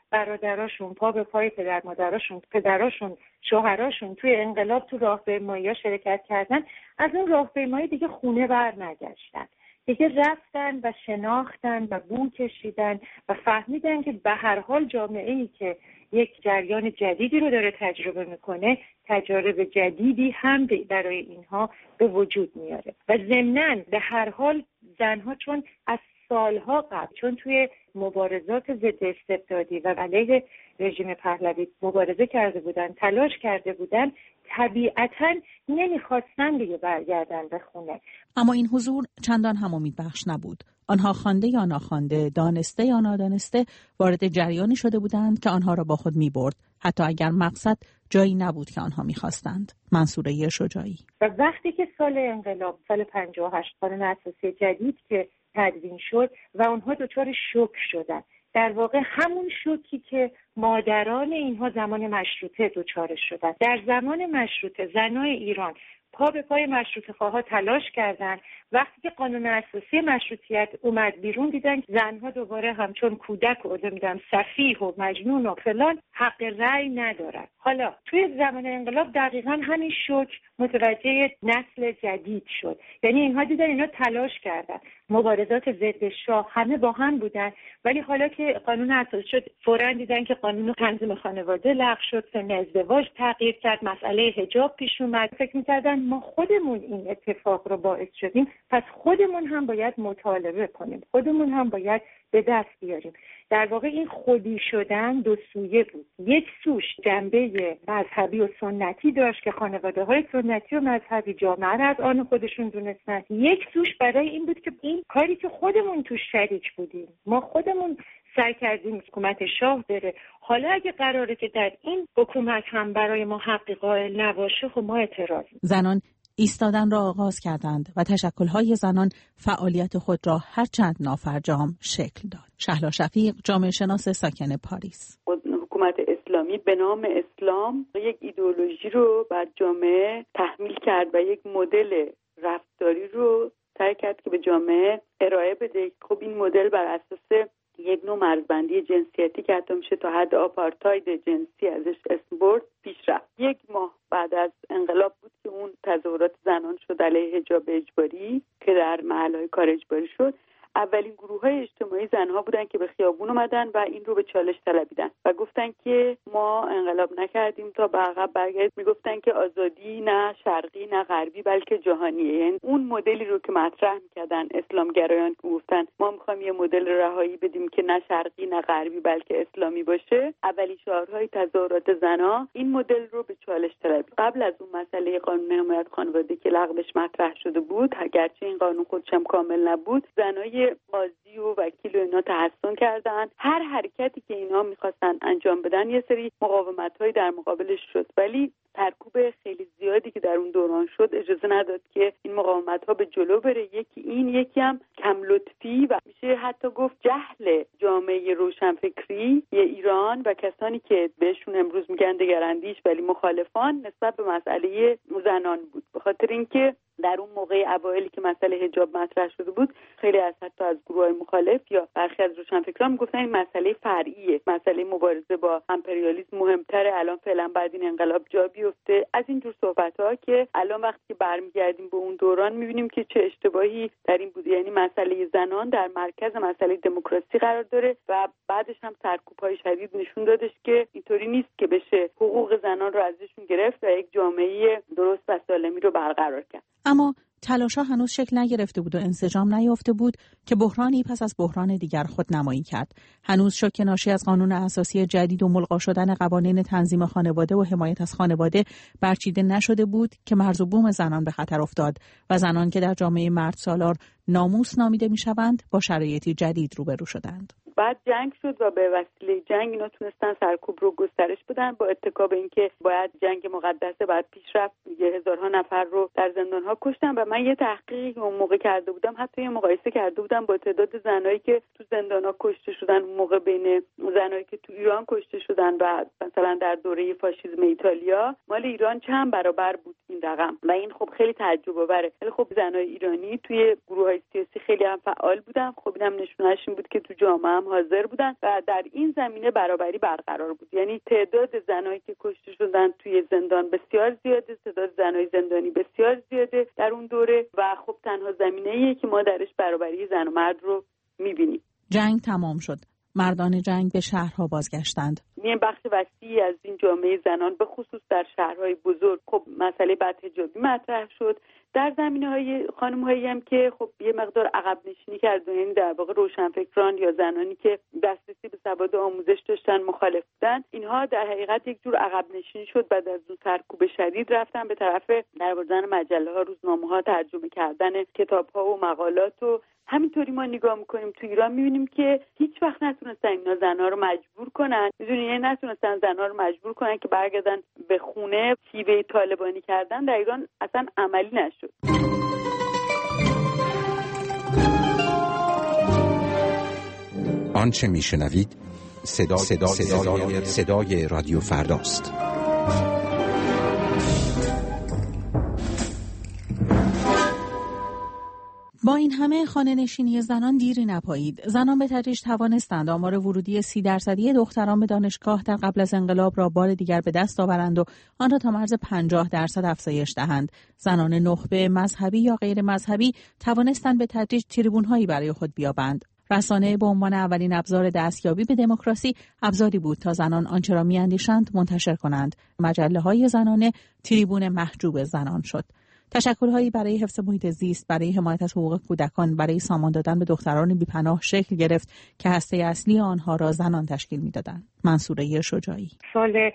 برادراشون پا به پای پدر مادراشون، پدراشون، شوهراشون توی انقلاب تو راهپیمایی‌ها شرکت کردن، از اون راهپیمایی دیگه خونه برنگشتن. دیگه رفتن و شناختن و بو کشیدن و فهمیدن که به هر حال جامعه‌ای که یک جریان جدیدی رو داره تجربه میکنه، تجارب جدیدی هم برای اینها به وجود میاره. و ضمناً به هر حال زنها چون از سالها قبل، چون توی مبارزات ضد استبدادی و علیه رژیم پهلوی مبارزه کرده بودن، تلاش کرده بودن، طبیعتاً نمیخواستن دیگه برگردن به خونه. اما این حضور چندان هم امیدبخش نبود. آنها خوانده یا ناخوانده، دانسته یا نادانسته وارد جریانی شده بودند که آنها را با خود می‌برد، حتی اگر مقصد جایی نبود که آنها می‌خواستند. منصوره شجاعی. و وقتی که سال انقلاب، سال 58 قانون اساسی جدید که تدوین شد و اونها دچار شوک شدن، در واقع همون شوکی که مادران اینها زمان مشروطه دچارش شدن. در زمان مشروطه زنای ایران پا به پای مشروطه خواها تلاش کردن. وقتی که قانون اساسی مشروطیت اومد بیرون، دیدن زنها دوباره همچون کودک و سفیه و مجنون و فلان حق رأی ندارن. حالا توی زمان انقلاب دقیقاً همین شوک متوجه نسل جدید شد. یعنی اینها دیدن اینا تلاش کردن، مبارزات ضد شاه همه با هم بودن، ولی حالا که قانون اساسی شد فوراً دیدن که قانون تنظیم خانواده لغو شد، سن ازدواج تغییر کرد، مسئله حجاب پیش اومد. فکر می‌کردن ما خودمون این اتفاق رو باعث شدیم، پس خودمون هم باید مطالبه کنیم، خودمون هم باید به دست بیاریم. در واقع این خودی شدن دو سویه بود. یک سوش جنبه مذهبی و سنتی داشت که خانواده‌های سنتی و مذهبی جامعه را از آن خودشون دونستن. یک سوش برای این بود که این کاری که خودمون توش شریک بودیم، ما خودمون سعی کردیم حکومت شاه بره، حالا اگه قراره که در این حکومت هم برای ما حقی قائل نباشه، خب ما اعتراض. زنان ایستادن را آغاز کردند و تشکل‌های زنان فعالیت خود را هرچند نافرجام شکل داد. شهلا شفیق، جامعه شناس ساکن پاریس. حکومت اسلامی به نام اسلام یک ایدئولوژی رو بر جامعه تحمیل کرد و یک مدل رفتاری رو سعی کرد که به جامعه ارائه بده. خب این مدل بر اساس یک نوع مرزبندی جنسیتی که حتی میشه تا حد آپارتاید جنسی ازش اسم برد پیش رفت. یک ماه بعد از انقلاب بود که اون تظاهرات زنان شد علیه حجاب اجباری که در محل‌های کار اجباری شد. اولین گروه‌های اجتماعی زنها بودن که به خیابون اومدن و این رو به چالش طلبیدن و گفتن که ما انقلاب نکردیم تا به عقب برگردیم. میگفتن که آزادی نه شرقی نه غربی بلکه جهانیه. یعنی اون مدلی رو که مطرح می‌کردن اسلامگرایان که گفتن ما می‌خوایم یه مدل رهایی بدیم که نه شرقی نه غربی بلکه اسلامی باشه، اولین شعارهای تظاهرات زنها این مدل رو به چالش طلبید. قبل از اون مسئله قانون حمایت خانواده که لغوش مطرح شده بود، اگرچه این قانون خودش هم کامل نبود، زنای قاضی و وکیل و اینا تحسن کردن. هر حرکتی که اینا میخواستن انجام بدن یه سری مقاومت‌های در مقابلش شد، ولی ترکوب خیلی زیادی که در اون دوران شد اجازه نداد که این مقاومت‌ها به جلو بره. یکی این، یکی هم کم لطفی و میشه حتی گفت جهل جامعه روشنفکری ایران و کسانی که بهشون امروز میگن دگراندیش ولی مخالفان نسبت به مسئله زنان بود. به خاطر اینکه در اون موقع اوایلی که مسئله حجاب مطرح شده بود، خیلی از حتی از گروه‌های مخالف یا برخی از روشنفکران میگفتن این مسئله فرعیه، مسئله مبارزه با امپریالیسم مهمتره، الان فعلا بعد این انقلاب جا بیفته. از این جور صحبت‌ها که الان وقتی برمیگردیم به اون دوران می‌بینیم که چه اشتباهی در این بود. یعنی مسئله زنان در مرکز مسئله دموکراسی قرار داره و بعدش هم سرکوب‌های شدید نشون دادش که اینطوری نیست که بشه حقوق زنان رو ازشون گرفت و یک جامعه درست و سالمی رو برقرار کرد. اما تلاش‌ها هنوز شکل نگرفته بود و انسجام نیافته بود که بحرانی پس از بحران دیگر خودنمایی کرد. هنوز شوک ناشی از قانون اساسی جدید و ملغا شدن قوانین تنظیم خانواده و حمایت از خانواده برچیده نشده بود که مرز و بوم زنان به خطر افتاد و زنان که در جامعه مرد سالار ناموس نامیده میشوند با شرایطی جدید روبرو شدند. بعد جنگ شد و به وسیله جنگ اینا تونستن سرکوب رو گسترش بدن با اتکا به اینکه باید جنگ مقدسه بعد پیش رفت، هزارها نفر رو در زندان‌ها کشتن. و من یه تحقیقی اون موقع کرده بودم، حتی یه مقایسه کرده بودم با تعداد زنایی که تو زندان‌ها کشته شدن اون موقع بین زنایی که تو ایران کشته شدن و مثلا در دوره فاشیسم ایتالیا، مال ایران چند برابر بود این رقم و این خب خیلی تعجب آوره. ولی خب زنای ایرانی توی گروه‌های سیاسی خیلی هم فعال بودن. خب اینم نشونش این بود که تو جامعه هم حاضر بودن و در این زمینه برابری برقرار بود. یعنی تعداد زنایی که کشته شدن توی زندان بسیار زیاده، تعداد زنای زندانی بسیار زیاده در اون دوره و خب تنها زمینه‌ایه که ما درش برابری زن و مرد رو می‌بینیم. جنگ تمام شد. مردان جنگ به شهرها بازگشتند. یه بخش وسیعی از این جامعه زنان به خصوص در شهرهای بزرگ خب مسئله بدحجابی مطرح شد. در زمینه‌های خانم‌هایی هم که خب یه مقدار عقب نشینی کردن، یعنی در واقع روشنفکران یا زنانی که دسترسی به سواد آموزش داشتن مخالف بودن، اینها در حقیقت یک جور عقب نشینی شد. بعد از اون سرکوب شدید رفتن به طرف درآوردن مجله‌ها، روزنامه‌ها، ترجمه کردن کتاب‌ها و مقالات و همینطوری ما نگاه میکنیم تو ایران میبینیم که هیچ وقت نتونستن اینا زنها رو مجبور کنن، یعنی نتونستن زنها رو مجبور کنن که برگردن به خونه. شیوه طالبانی کردن در ایران اصلا عملی نشد. آنچه میشنوید صدای رادیو فرداست. با این همه خانه‌نشینی زنان دیری نپایید. زنان به تدریج توانستند آمار ورودی 30% دختران به دانشگاه در قبل از انقلاب را بار دیگر به دست آورند و آن را تا مرز 50% افزایش دهند. زنان نخبه مذهبی یا غیر مذهبی توانستند به تدریج تریبون‌هایی برای خود بیابند. رسانه به عنوان اولین ابزار دستیابی به دموکراسی ابزاری بود تا زنان آنچه را می‌اندیشند منتشر کنند. مجله‌های زنانه تریبون محجوب زنان شد. تشکل‌هایی برای حفظ محیط زیست، برای حمایت از حقوق کودکان، برای سامان دادن به دختران بی‌پناه شکل گرفت که هسته اصلی آنها را زنان تشکیل می‌دادند. منصوره شجاعی. سال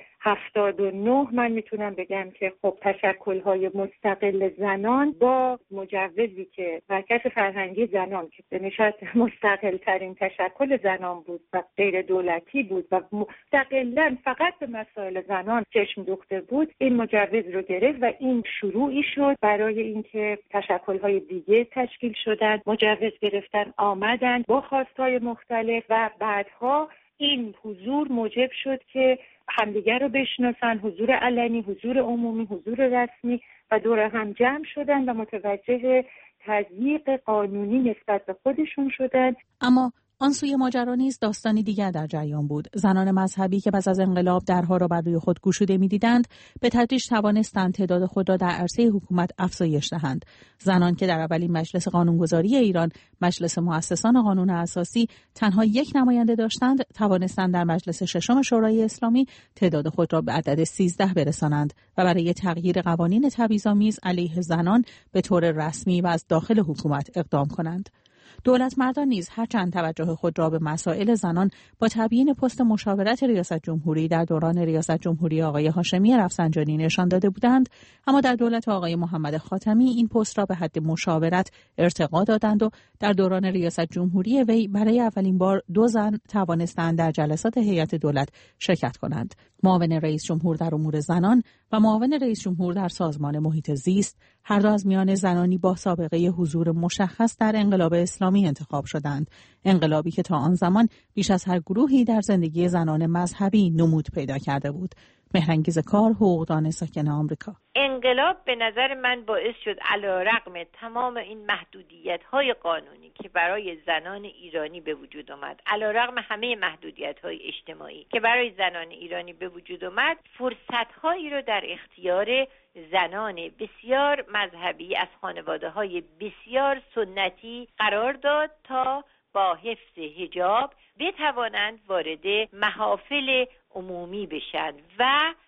79 من میتونم بگم که خب تشکل‌های مستقل زنان با مجوزی که مرکز فرهنگی زنان که به نشأت مستقل ترین تشکل زنان بود و غیر دولتی بود و مستقلاً فقط به مسائل زنان چشم دوخته بود، این مجوز رو گرفت و این شروعی شد برای اینکه تشکل‌های دیگه تشکیل شدن، مجوز گرفتن، آمدن با خواست‌های مختلف و بعدها این حضور موجب شد که همدیگر رو بشناسن، حضور علنی، حضور عمومی، حضور رسمی و دور هم جمع شدن و متوجه تضییق قانونی نسبت به خودشون شدن. اما آن سوی ماجرا نیز داستانی دیگر در جریان بود. زنان مذهبی که پس از انقلاب درها را بر روی خود گشوده می‌دیدند، به تدریج توانستند تعداد خود را در عرصه حکومت افزایش دهند. زنان که در اولین مجلس قانونگذاری ایران، مجلس مؤسسان قانون اساسی، تنها یک نماینده داشتند، توانستند در مجلس ششم شورای اسلامی تعداد خود را به عدد 13 برسانند و برای تغییر قوانین تبعیض‌آمیز علیه زنان به طور رسمی و از داخل حکومت اقدام کنند. دولت مردان نیز هرچند توجه خود را به مسائل زنان با تعیین پست مشاورت ریاست جمهوری در دوران ریاست جمهوری آقای هاشمی رفسنجانی نشان داده بودند، اما در دولت آقای محمد خاتمی این پست را به حد مشاورت ارتقا دادند و در دوران ریاست جمهوری وی برای اولین بار 2 زن توانستند در جلسات هیئت دولت شرکت کنند. معاون رئیس جمهور در امور زنان و معاون رئیس جمهور در سازمان محیط زیست هر دو از میان زنانی با سابقه حضور مشخص در انقلاب اسلامی انتخاب شدند. انقلابی که تا آن زمان بیش از هر گروهی در زندگی زنان مذهبی نمود پیدا کرده بود. مهرانگیز کار، حقوقدان ساکن آمریکا. انقلاب به نظر من باعث شد علیرغم تمام این محدودیت‌های قانونی که برای زنان ایرانی به وجود آمد، علیرغم همه محدودیت‌های اجتماعی که برای زنان ایرانی به وجود آمد، فرصت‌هایی رو در اختیار زنان بسیار مذهبی از خانواده‌های بسیار سنتی قرار داد تا با حفظ حجاب بتوانند وارد محافل عمومی بشن و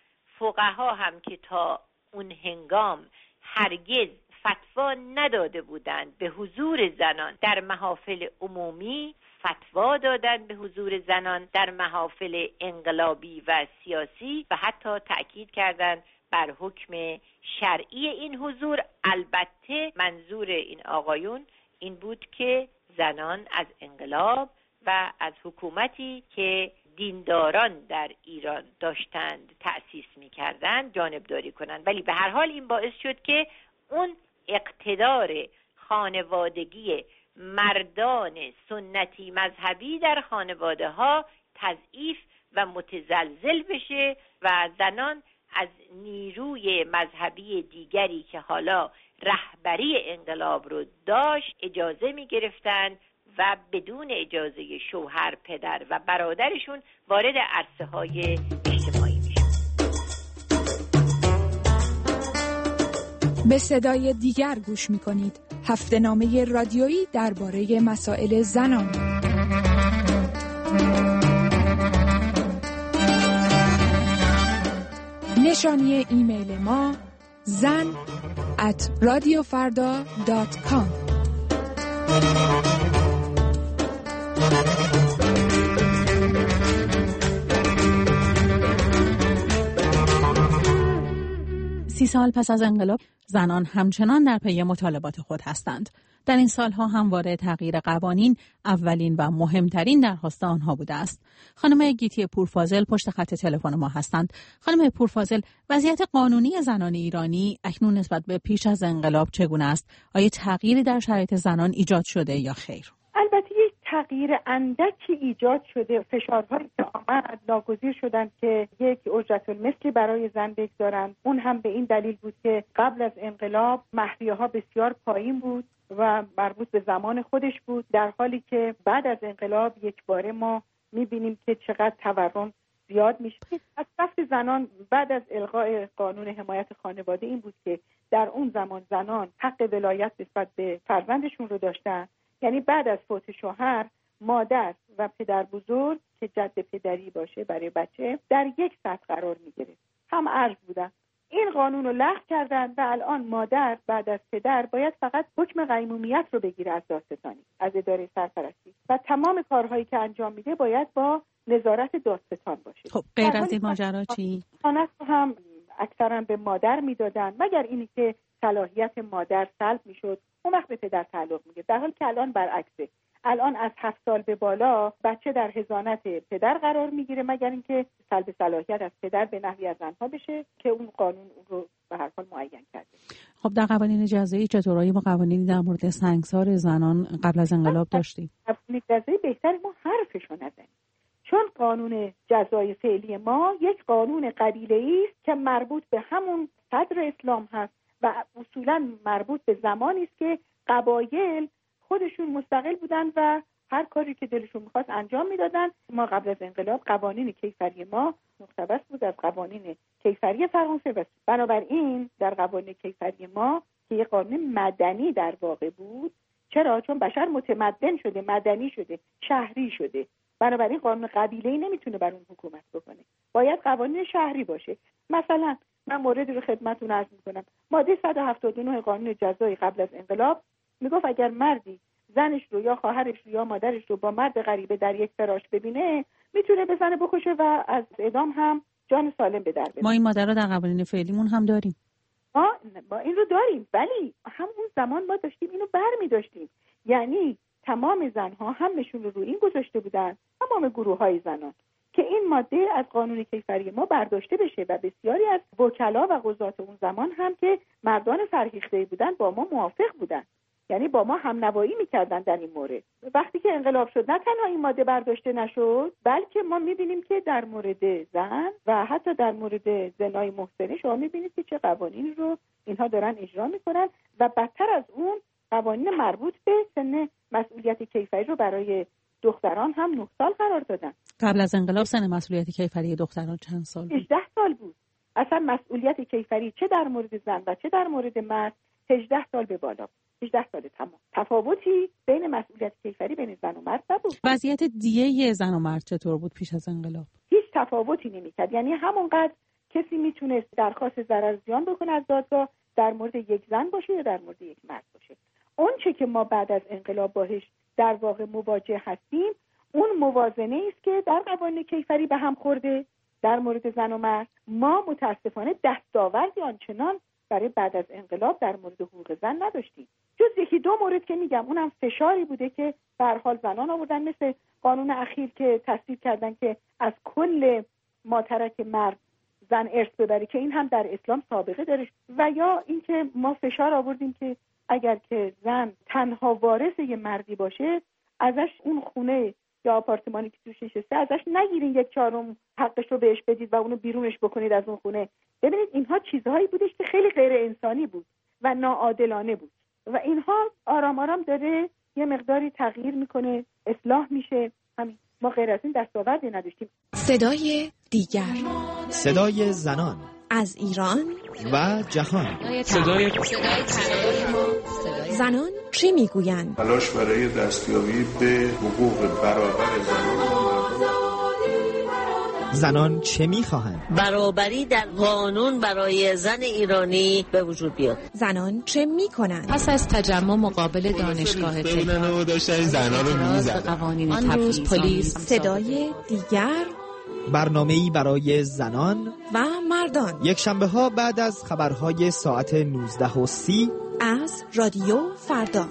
فقها هم که تا اون هنگام هرگز فتوا نداده بودند به حضور زنان در محافل عمومی، فتوا دادند به حضور زنان در محافل انقلابی و سیاسی و حتی تأکید کردند بر حکم شرعی این حضور. البته منظور این آقایون این بود که زنان از انقلاب و از حکومتی که دینداران در ایران داشتند تأسیس می‌کردند جانبداری کنند، ولی به هر حال این باعث شد که اون اقتدار خانوادگی مردان سنتی مذهبی در خانواده ها تضعیف و متزلزل بشه و زنان از نیروی مذهبی دیگری که حالا رهبری انقلاب رو داشت اجازه می گرفتن و بدون اجازه شوهر، پدر و برادرشون وارد عرصه های اجتماعی می شدن. به صدای دیگر گوش می کنید. هفته‌نامه رادیویی درباره مسائل زنان. نشانی ایمیل ما zan@radiofarda.com. سی سال پس از انقلاب زنان همچنان در پی مطالبات خود هستند. در این سالها همواره تغییر قوانین اولین و مهمترین درخواست آنها بوده است. خانم گیتی پورفاضل پشت خط تلفن ما هستند. خانم پورفاضل، وضعیت قانونی زنان ایرانی اکنون نسبت به پیش از انقلاب چگونه است؟ آیا تغییری در شرایط زنان ایجاد شده یا خیر؟ البته یک تغییر اندکی ایجاد شده. فشارهایی که آمد ناگزیر شدند که یک اجرت‌المثلی برای زن بگذارند. اون هم به این دلیل بود که قبل از انقلاب مهریه‌ها بسیار پایین بود و مربوط به زمان خودش بود، در حالی که بعد از انقلاب یک باره ما می‌بینیم که چقدر تورم زیاد میشه. از طرف زنان بعد از الغای قانون حمایت خانواده این بود که در اون زمان زنان حق ولایت نسبت به فرزندشون رو داشتن. یعنی بعد از فوت شوهر مادر و پدر بزرگ که جد پدری باشه برای بچه در یک سطح قرار می‌گرفت، هم ارث بودن. این قانون رو لغو کردن و الان مادر بعد از پدر باید فقط حکم قیمومیت رو بگیره از دادستانی، از اداره سرپرستی، و تمام کارهایی که انجام میده باید با نظارت دادستان باشه. خب غیر از این ماجرا چی؟ خانه هم اکثرا به مادر میدادن، مگر اینی که صلاحیت مادر سلب میشد اون وقت به پدر تعلق میگه، در حالی که الان برعکسه. الان از 7 سال به بالا بچه در حضانت پدر قرار میگیره، مگر اینکه سلب صلاحیت از پدر به نحوی از زنها بشه که اون قانون اون رو به هر حال معین کرده. خب در قوانین جزایی چطوری با قوانینی در مورد سنگسار زنان قبل از انقلاب داشتیم؟ قوانین جزایی بهتر ما حرفشو نزنیم، چون قانون جزای فعلی ما یک قانون قبیله‌ای است که مربوط به همون صدر اسلام هست و اصولا مربوط به زمانی است که قبایل خودشون مستقل بودن و هر کاری که دلشون می‌خواست انجام میدادن. ما قبل از انقلاب قوانین کیفری ما مقتبس بود از قوانین کیفری فرانسه و بنابراین در قوانین کیفری ما که یک قانون مدنی در واقع بود، چرا؟ چون بشر متمدن شده، مدنی شده، شهری شده، بنابراین قانون قبیله‌ای نمیتونه بر اون حکومت بکنه، باید قوانین شهری باشه. مثلا من موردی رو خدمتتون عرض می‌کنم. ماده 179 قانون جزایی قبل از انقلاب میگفت اگر مردی زنش رو یا خواهرش رو یا مادرش رو با مرد غریبه در یک فراش ببینه میتونه بزنه بکشه و از اعدام هم جان سالم به در ببره. ما این ماده رو در قوانین فعلیمون هم داریم. ما این رو داریم، ولی همون زمان ما داشتیم اینو برمی‌داشتیم. یعنی تمام زنها همشون رو روی این گذاشته بودن، تمام گروه‌های زنان، که این ماده از قانون کیفری ما برداشته بشه و بسیاری از وکلا و قضات اون زمان هم که مردان فرهیخته بودن با ما موافق بودن، یعنی با ما هم نوایی میکردن در این مورد. وقتی که انقلاب شد نه تنها این ماده برداشته نشد، بلکه ما میبینیم که در مورد زن و حتی در مورد زنای محصنه شما میبینید که چه قوانین رو اینها دارن اجرا میکنن و بدتر از اون قوانین مربوط به سن مسئولیت کیفری رو برای دختران هم 9 سال قرار دادن. قبل از انقلاب سن مسئولیت کیفری دختران چند سال بود؟ 18 سال بود. اصلا مسئولیت کیفری چه در مورد زن و چه در مورد مرد 18 سال به بالا، 18 سال تمام. تفاوتی بین مسئولیت کیفری بین زن و مرد نبود. وضعیت دیگه زن و مرد چطور بود پیش از انقلاب؟ هیچ تفاوتی نمی‌کرد. یعنی همونقدر کسی میتونست درخواست ضررزیان بکنه از دادگاه در مورد یک زن باشه یا در مورد یک مرد باشه. اون چه که ما بعد از انقلاب باهاش در واقع مواجه هستیم اون موازنه است که در قوانین کیفری به هم خورده در مورد زن و مرد. ما متاسفانه دستاوردی آنچنان برای بعد از انقلاب در مورد حقوق زن نداشتیم، جز 1-2 مورد که میگم اونم فشاری بوده که به هر حال زنان آوردن، مثل قانون اخیر که تصویب کردن که از کل ماترک مرد زن ارث ببره، که این هم در اسلام سابقه داره، و یا اینکه ما فشار آوردیم که اگر که زن تنها وارث یه مردی باشه ازش اون خونه یا آپارتمانی که توش نشسته ازش نگیرین 1/4 حقش رو بهش بدید و اونو بیرونش بکنید از اون خونه. ببینید اینها چیزهایی بودش که خیلی غیر انسانی بود و ناعادلانه بود و اینها آرام آرام داره یه مقداری تغییر میکنه، اصلاح میشه. همین، ما غیر از این دستاوردی نداشتیم. صدای دیگر، صدای زنان از ایران و جهان. صدای زنان چی میگویند؟ تلاش برای دستیابی به حقوق برابر زنان. زنان چه میخواهند؟ برابری در قانون برای زن ایرانی به وجود بیاد. زنان چه میکنند؟ پس از تجمع مقابل دانشگاه تهران داشتن زنان رو میزدن. قوانین تبعیض. صدای دیگر، برنامه‌ای برای زنان و مردان، یک شنبه ها بعد از خبرهای ساعت 19:30 از رادیو فردا.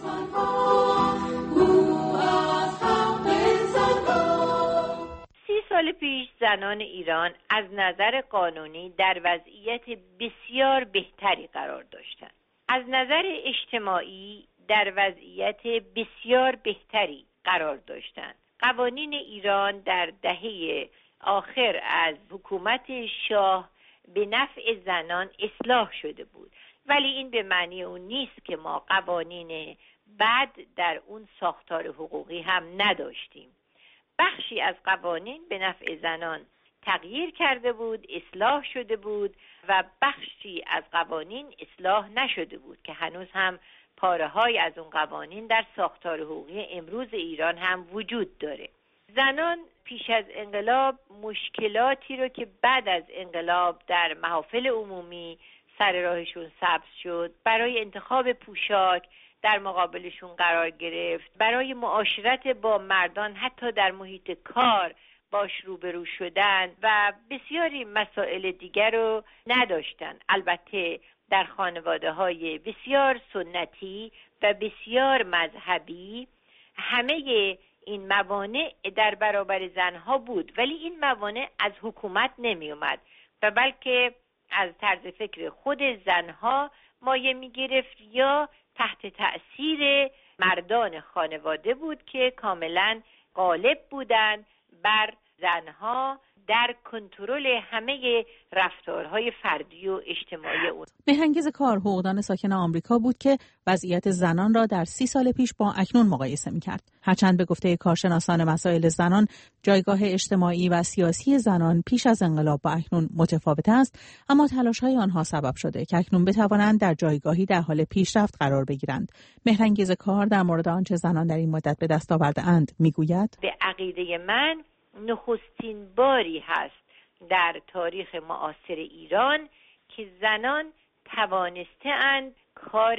30 سال پیش زنان ایران از نظر قانونی در وضعیت بسیار بهتری قرار داشتند. از نظر اجتماعی در وضعیت بسیار بهتری قرار داشتند. قوانین ایران در دهه آخر از حکومت شاه به نفع زنان اصلاح شده بود، ولی این به معنی اون نیست که ما قوانین بد در اون ساختار حقوقی هم نداشتیم. بخشی از قوانین به نفع زنان تغییر کرده بود، اصلاح شده بود و بخشی از قوانین اصلاح نشده بود که هنوز هم پاره‌های از اون قوانین در ساختار حقوقی امروز ایران هم وجود داره. زنان پیش از انقلاب مشکلاتی رو که بعد از انقلاب در محافل عمومی سر راهشون سبز شد، برای انتخاب پوشاک در مقابلشون قرار گرفت، برای معاشرت با مردان حتی در محیط کار باش روبرو شدن و بسیاری مسائل دیگر رو نداشتن. البته در خانواده‌های بسیار سنتی و بسیار مذهبی همه این موانع در برابر زنها بود، ولی این موانع از حکومت نمی اومد و بلکه از طرز فکر خود زنها مایه می گرفت یا تحت تأثیر مردان خانواده بود که کاملا غالب بودند بر زنها در کنترل همه رفتارهای فردی و اجتماعی اون. مهرانگیز کار حقوقدان ساکن آمریکا بود که وضعیت زنان را در 30 سال پیش با اکنون مقایسه می‌کرد. هرچند به گفته کارشناسان مسائل زنان جایگاه اجتماعی و سیاسی زنان پیش از انقلاب با اکنون متفاوت است، اما تلاش‌های آنها سبب شده که اکنون بتوانند در جایگاهی در حال پیشرفت قرار بگیرند. مهرانگیز کار در مورد آنچه زنان در این مدت به دست آورده‌اند می‌گوید: به عقیده من نخستین باری هست در تاریخ معاصر ایران که زنان توانسته‌اند کار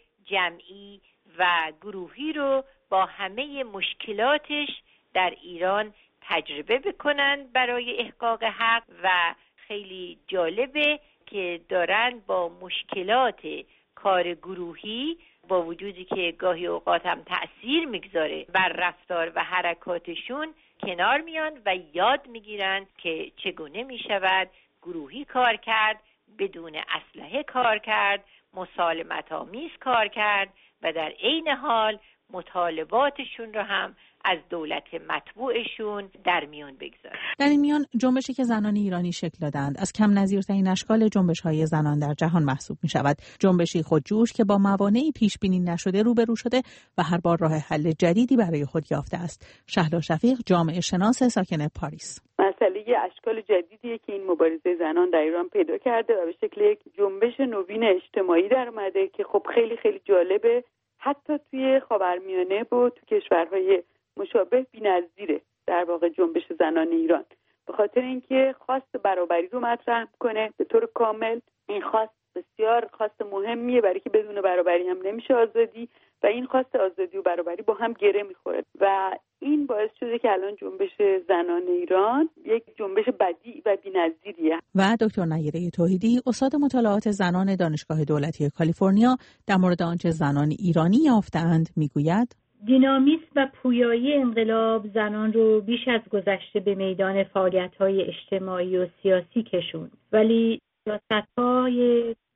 جمعی و گروهی رو با همه مشکلاتش در ایران تجربه بکنند برای احقاق حق و خیلی جالبه که دارن با مشکلات کار گروهی با وجودی که گاهی اوقات هم تأثیر میگذاره بر رفتار و حرکاتشون کنار میان و یاد میگیرن که چگونه میشود گروهی کار کرد، بدون اسلحه کار کرد، مسالمت آمیز کار کرد و در عین حال مطالباتشون رو هم از دولت مطبوعشون در میان بگذارن. در این میان جنبشی که زنان ایرانی شکل دادند از کم نظیرترین اشکال جنبش‌های زنان در جهان محسوب می‌شود. جنبشی خودجوش که با موانعی پیش بینی نشده روبرو شده و هر بار راه حل جدیدی برای خود یافته است. شهلا شفیق، جامعه شناس ساکن پاریس: مسئله اشکال جدیدیه که این مبارزه زنان در ایران پیدا کرده و به شکل یک جنبش نوین اجتماعی در اومده که خب خیلی خیلی جالبه. حتی توی خاورمیانه و تو کشورهای مشابه بی‌نظیره در واقع جنبش زنان ایران، به خاطر اینکه خواست برابری رو مطرح کنه به طور کامل. این خواست بسیار خواست مهمیه، برای که بدون برابری هم نمیشه آزادی و این خواست آزادی و برابری با هم گره میخوره و این باعث شده که الان جنبش زنان ایران یک جنبش بدیع و بی‌نظیریه. و دکتر نیره توحیدی، استاد مطالعات زنان دانشگاه دولتی کالیفرنیا، در مورد آنچه زنان ایرانی یافته‌اند میگوید: دینامیسم و پویایی انقلاب زنان رو بیش از گذشته به میدان فعالیت‌های اجتماعی و سیاسی کشوند، ولی سیاست‌های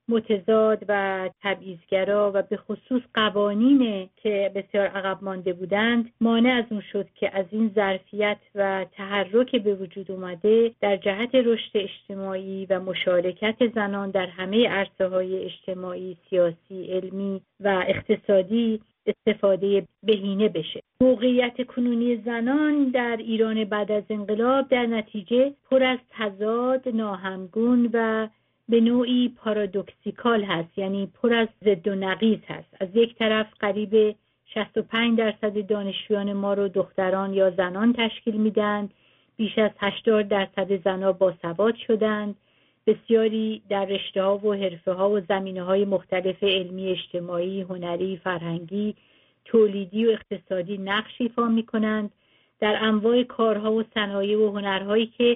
متضاد و تبعیض‌گرا و به خصوص قوانین که بسیار عقب مانده بودند مانع از اون شد که از این ظرفیت و تحرک به وجود اومده در جهت رشد اجتماعی و مشارکت زنان در همه عرصه‌های اجتماعی، سیاسی، علمی و اقتصادی استفاده بهینه بشه. موقعیت کنونی زنان در ایران بعد از انقلاب در نتیجه پر از تضاد، ناهمگون و به نوعی پارادوکسیکال هست، یعنی پر از ضد و نقیض هست. از یک طرف قریب 65% دانشجویان ما رو دختران یا زنان تشکیل میدن، بیش از 80% زنان باسواد شدند، بسیاری در رشته‌ها و حرفه‌ها و زمینه‌های مختلف علمی، اجتماعی، هنری، فرهنگی، تولیدی و اقتصادی نقش ایفا می‌کنند. در انواع کارها و صنایع و هنرهایی که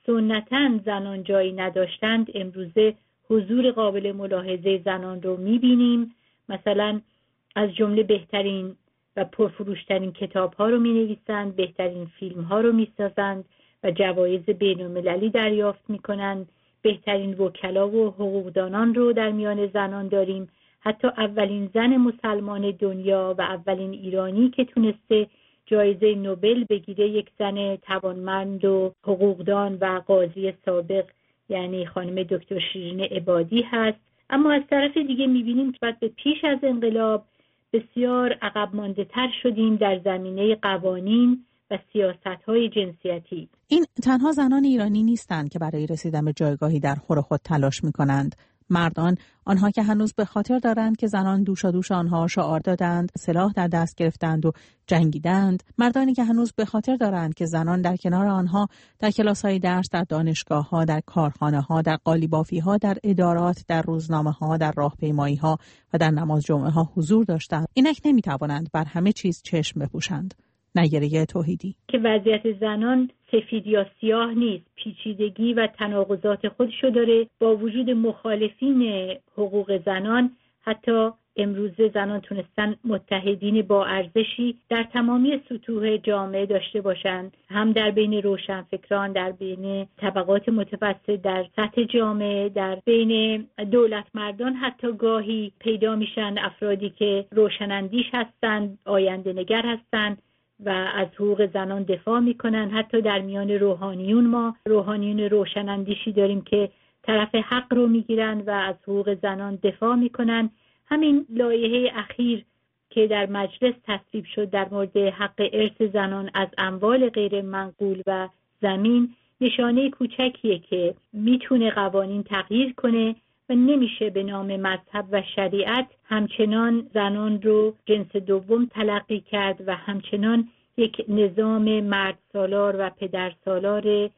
سنتاً زنان جایی نداشتند امروزه حضور قابل ملاحظه زنان رو می‌بینیم. مثلا از جمله بهترین و پرفروشترین کتاب‌ها رو می‌نویسند، بهترین فیلم‌ها رو می‌سازند و جوایز بین‌المللی دریافت می‌کنند. بهترین وکلا و حقوقدانان رو در میان زنان داریم. حتی اولین زن مسلمان دنیا و اولین ایرانی که تونسته جایزه نوبل بگیره یک زن توانمند و حقوقدان و قاضی سابق، یعنی خانم دکتر شیرین عبادی هست. اما از طرف دیگه می‌بینیم که بعد به پیش از انقلاب بسیار عقب مانده تر شدیم در زمینه قوانین و سیاست‌های جنسیتی. این تنها زنان ایرانی نیستند که برای رسیدن به جایگاهی در خور خود تلاش می‌کنند. مردان، آنها که هنوز به خاطر دارند که زنان دوشادوش آنها شعار دادند، سلاح در دست گرفتند و جنگیدند، مردانی که هنوز به خاطر دارند که زنان در کنار آنها در کلاس‌های درس، در دانشگاه‌ها، در کارخانه‌ها، در قالیبافی‌ها، در ادارات، در روزنامه‌ها، در راهپیمایی‌ها و در نماز جمعه‌ها حضور داشتند، اینک نمی‌توانند بر همه چیز چشم بپوشند. نگیره توحیدی که وضعیت زنان سفید یا سیاه نیست، پیچیدگی و تناقضات خودشو داره. با وجود مخالفین حقوق زنان، حتی امروزه زنان تونستن متحدین با ارزشی در تمامی سطوح جامعه داشته باشند، هم در بین روشنفکران، در بین طبقات متوسط در سطح جامعه، در بین دولت مردان. حتی گاهی پیدا میشن افرادی که روشناندیش هستند، آینده نگر هستند و از حقوق زنان دفاع میکنن. حتی در میان روحانیون ما روحانیون روشناندیشی داریم که طرف حق رو میگیرن و از حقوق زنان دفاع میکنن. همین لایحه اخیر که در مجلس تصویب شد در مورد حق ارث زنان از اموال غیر منقول و زمین نشانه کوچکیه که میتونه قوانین تغییر کنه و نمیشه به نام مذهب و شریعت همچنان زنان رو جنس دوم تلقی کرد و همچنان یک نظام مرد سالار و پدر سالار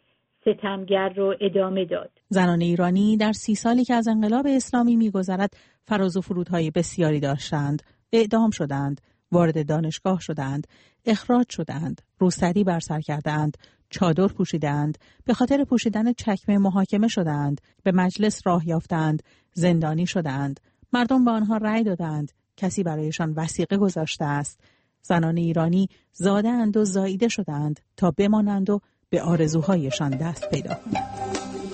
ستمگر رو ادامه داد. زنان ایرانی در 30 سالی که از انقلاب اسلامی می‌گذرد فراز و فرودهای بسیاری داشتند. اعدام شدند، وارد دانشگاه شدند، اخراج شدند، روسری بر سر کردند، چادر پوشیدند، به خاطر پوشیدن چکمه محاکمه شدند، به مجلس راه یافتند، زندانی شدند. مردم به آنها رأی دادند، کسی برایشان وثیقه گذاشته است. زنان ایرانی زاده‌اند و زاییده شدند تا بمانند و به آرزوهایشان دست پیدا کنند.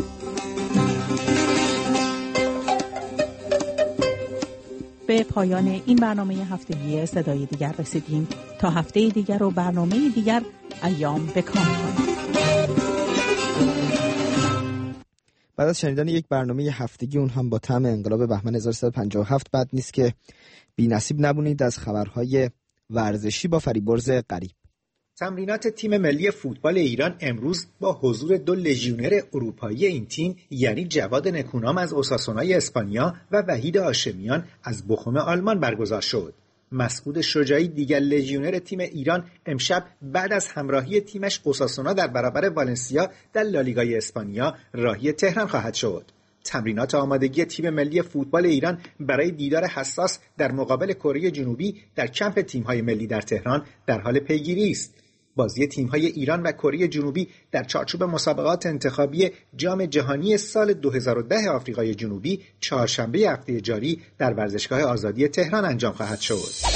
به پایان این برنامه هفتگی صدای دیگر رسیدیم. تا هفته دیگر و برنامه دیگر، ایام به کام کنید. بعد از شنیدن یک برنامه هفتگی، اون هم با طعم انقلاب بهمن 1357، بد نیست که بی‌نصیب نبونید از خبرهای ورزشی با فریبرز غریب. تمرینات تیم ملی فوتبال ایران امروز با حضور 2 لژیونر اروپایی این تیم، یعنی جواد نکونام از اوساسونای اسپانیا و وحید هاشمیان از بخوم آلمان برگزار شد. مسعود شجاعی، دیگر لژیونر تیم ایران، امشب بعد از همراهی تیمش اوساسونا در برابر والنسیا در لالیگای اسپانیا راهی تهران خواهد شد. تمرینات آمادگی تیم ملی فوتبال ایران برای دیدار حساس در مقابل کره جنوبی در کمپ تیم‌های ملی در تهران در حال پیگیری است. بازی تیم‌های ایران و کره جنوبی در چارچوب مسابقات انتخابی جام جهانی سال 2010 آفریقای جنوبی چهارشنبه هفته جاری در ورزشگاه آزادی تهران انجام خواهد شد.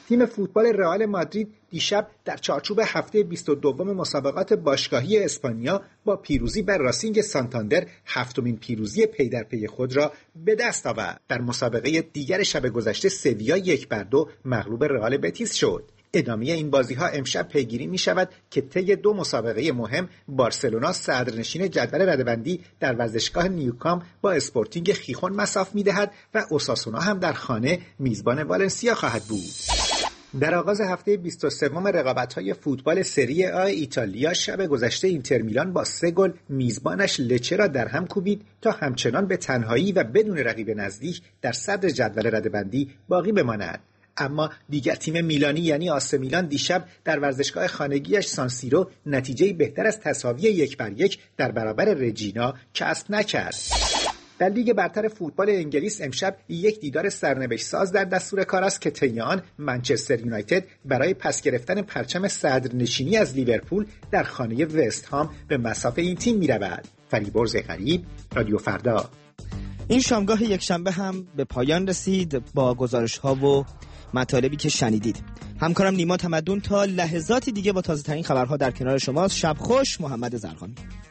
تیم فوتبال رئال مادرید دیشب در چارچوب هفته 22 مسابقات باشگاهی اسپانیا با پیروزی بر راسینگ سانتاندر هفتمین پیروزی پی در پی خود را به دست آورد. در مسابقه دیگر شب گذشته سویا 1-2 مغلوب رئال بتیس شد. ادامه این بازی‌ها امشب پیگیری می‌شود که طی 2 مسابقه مهم بارسلونا صدرنشین جدول رده‌بندی در ورزشگاه نیوکامپ با اسپورتینگ خیخون مصاف می‌دهد و اوساسونا هم در خانه میزبان والنسیا خواهد بود. در آغاز هفته 23 رقابت‌های فوتبال سری آ ایتالیا شب گذشته اینتر میلان با 3 گل میزبانش لچه را در هم کوبید تا همچنان به تنهایی و بدون رقیب نزدیک در صدر جدول رده‌بندی باقی بماند. اما دیگر تیم میلانی یعنی آس میلان دیشب در ورزشگاه خانگیش سانسیرو نتیجه‌ای بهتر از تساوی 1-1 در برابر رجینا کسب نکرد. در لیگ برتر فوتبال انگلیس امشب یک دیدار سرنوشت ساز در دستور کار است که طی آن منچستر یونایتد برای پس گرفتن پرچم صدرنشینی از لیورپول در خانه وست هام به مصاف این تیم می‌رود. فریبرز غریب، رادیو فردا. این شامگاه یکشنبه هم به پایان رسید با گزارش‌ها و مطالبی که شنیدید. همکارم نیما تمدن تا لحظاتی دیگه با تازه‌ترین خبرها در کنار شماست. شب خوش. محمد زرخانی.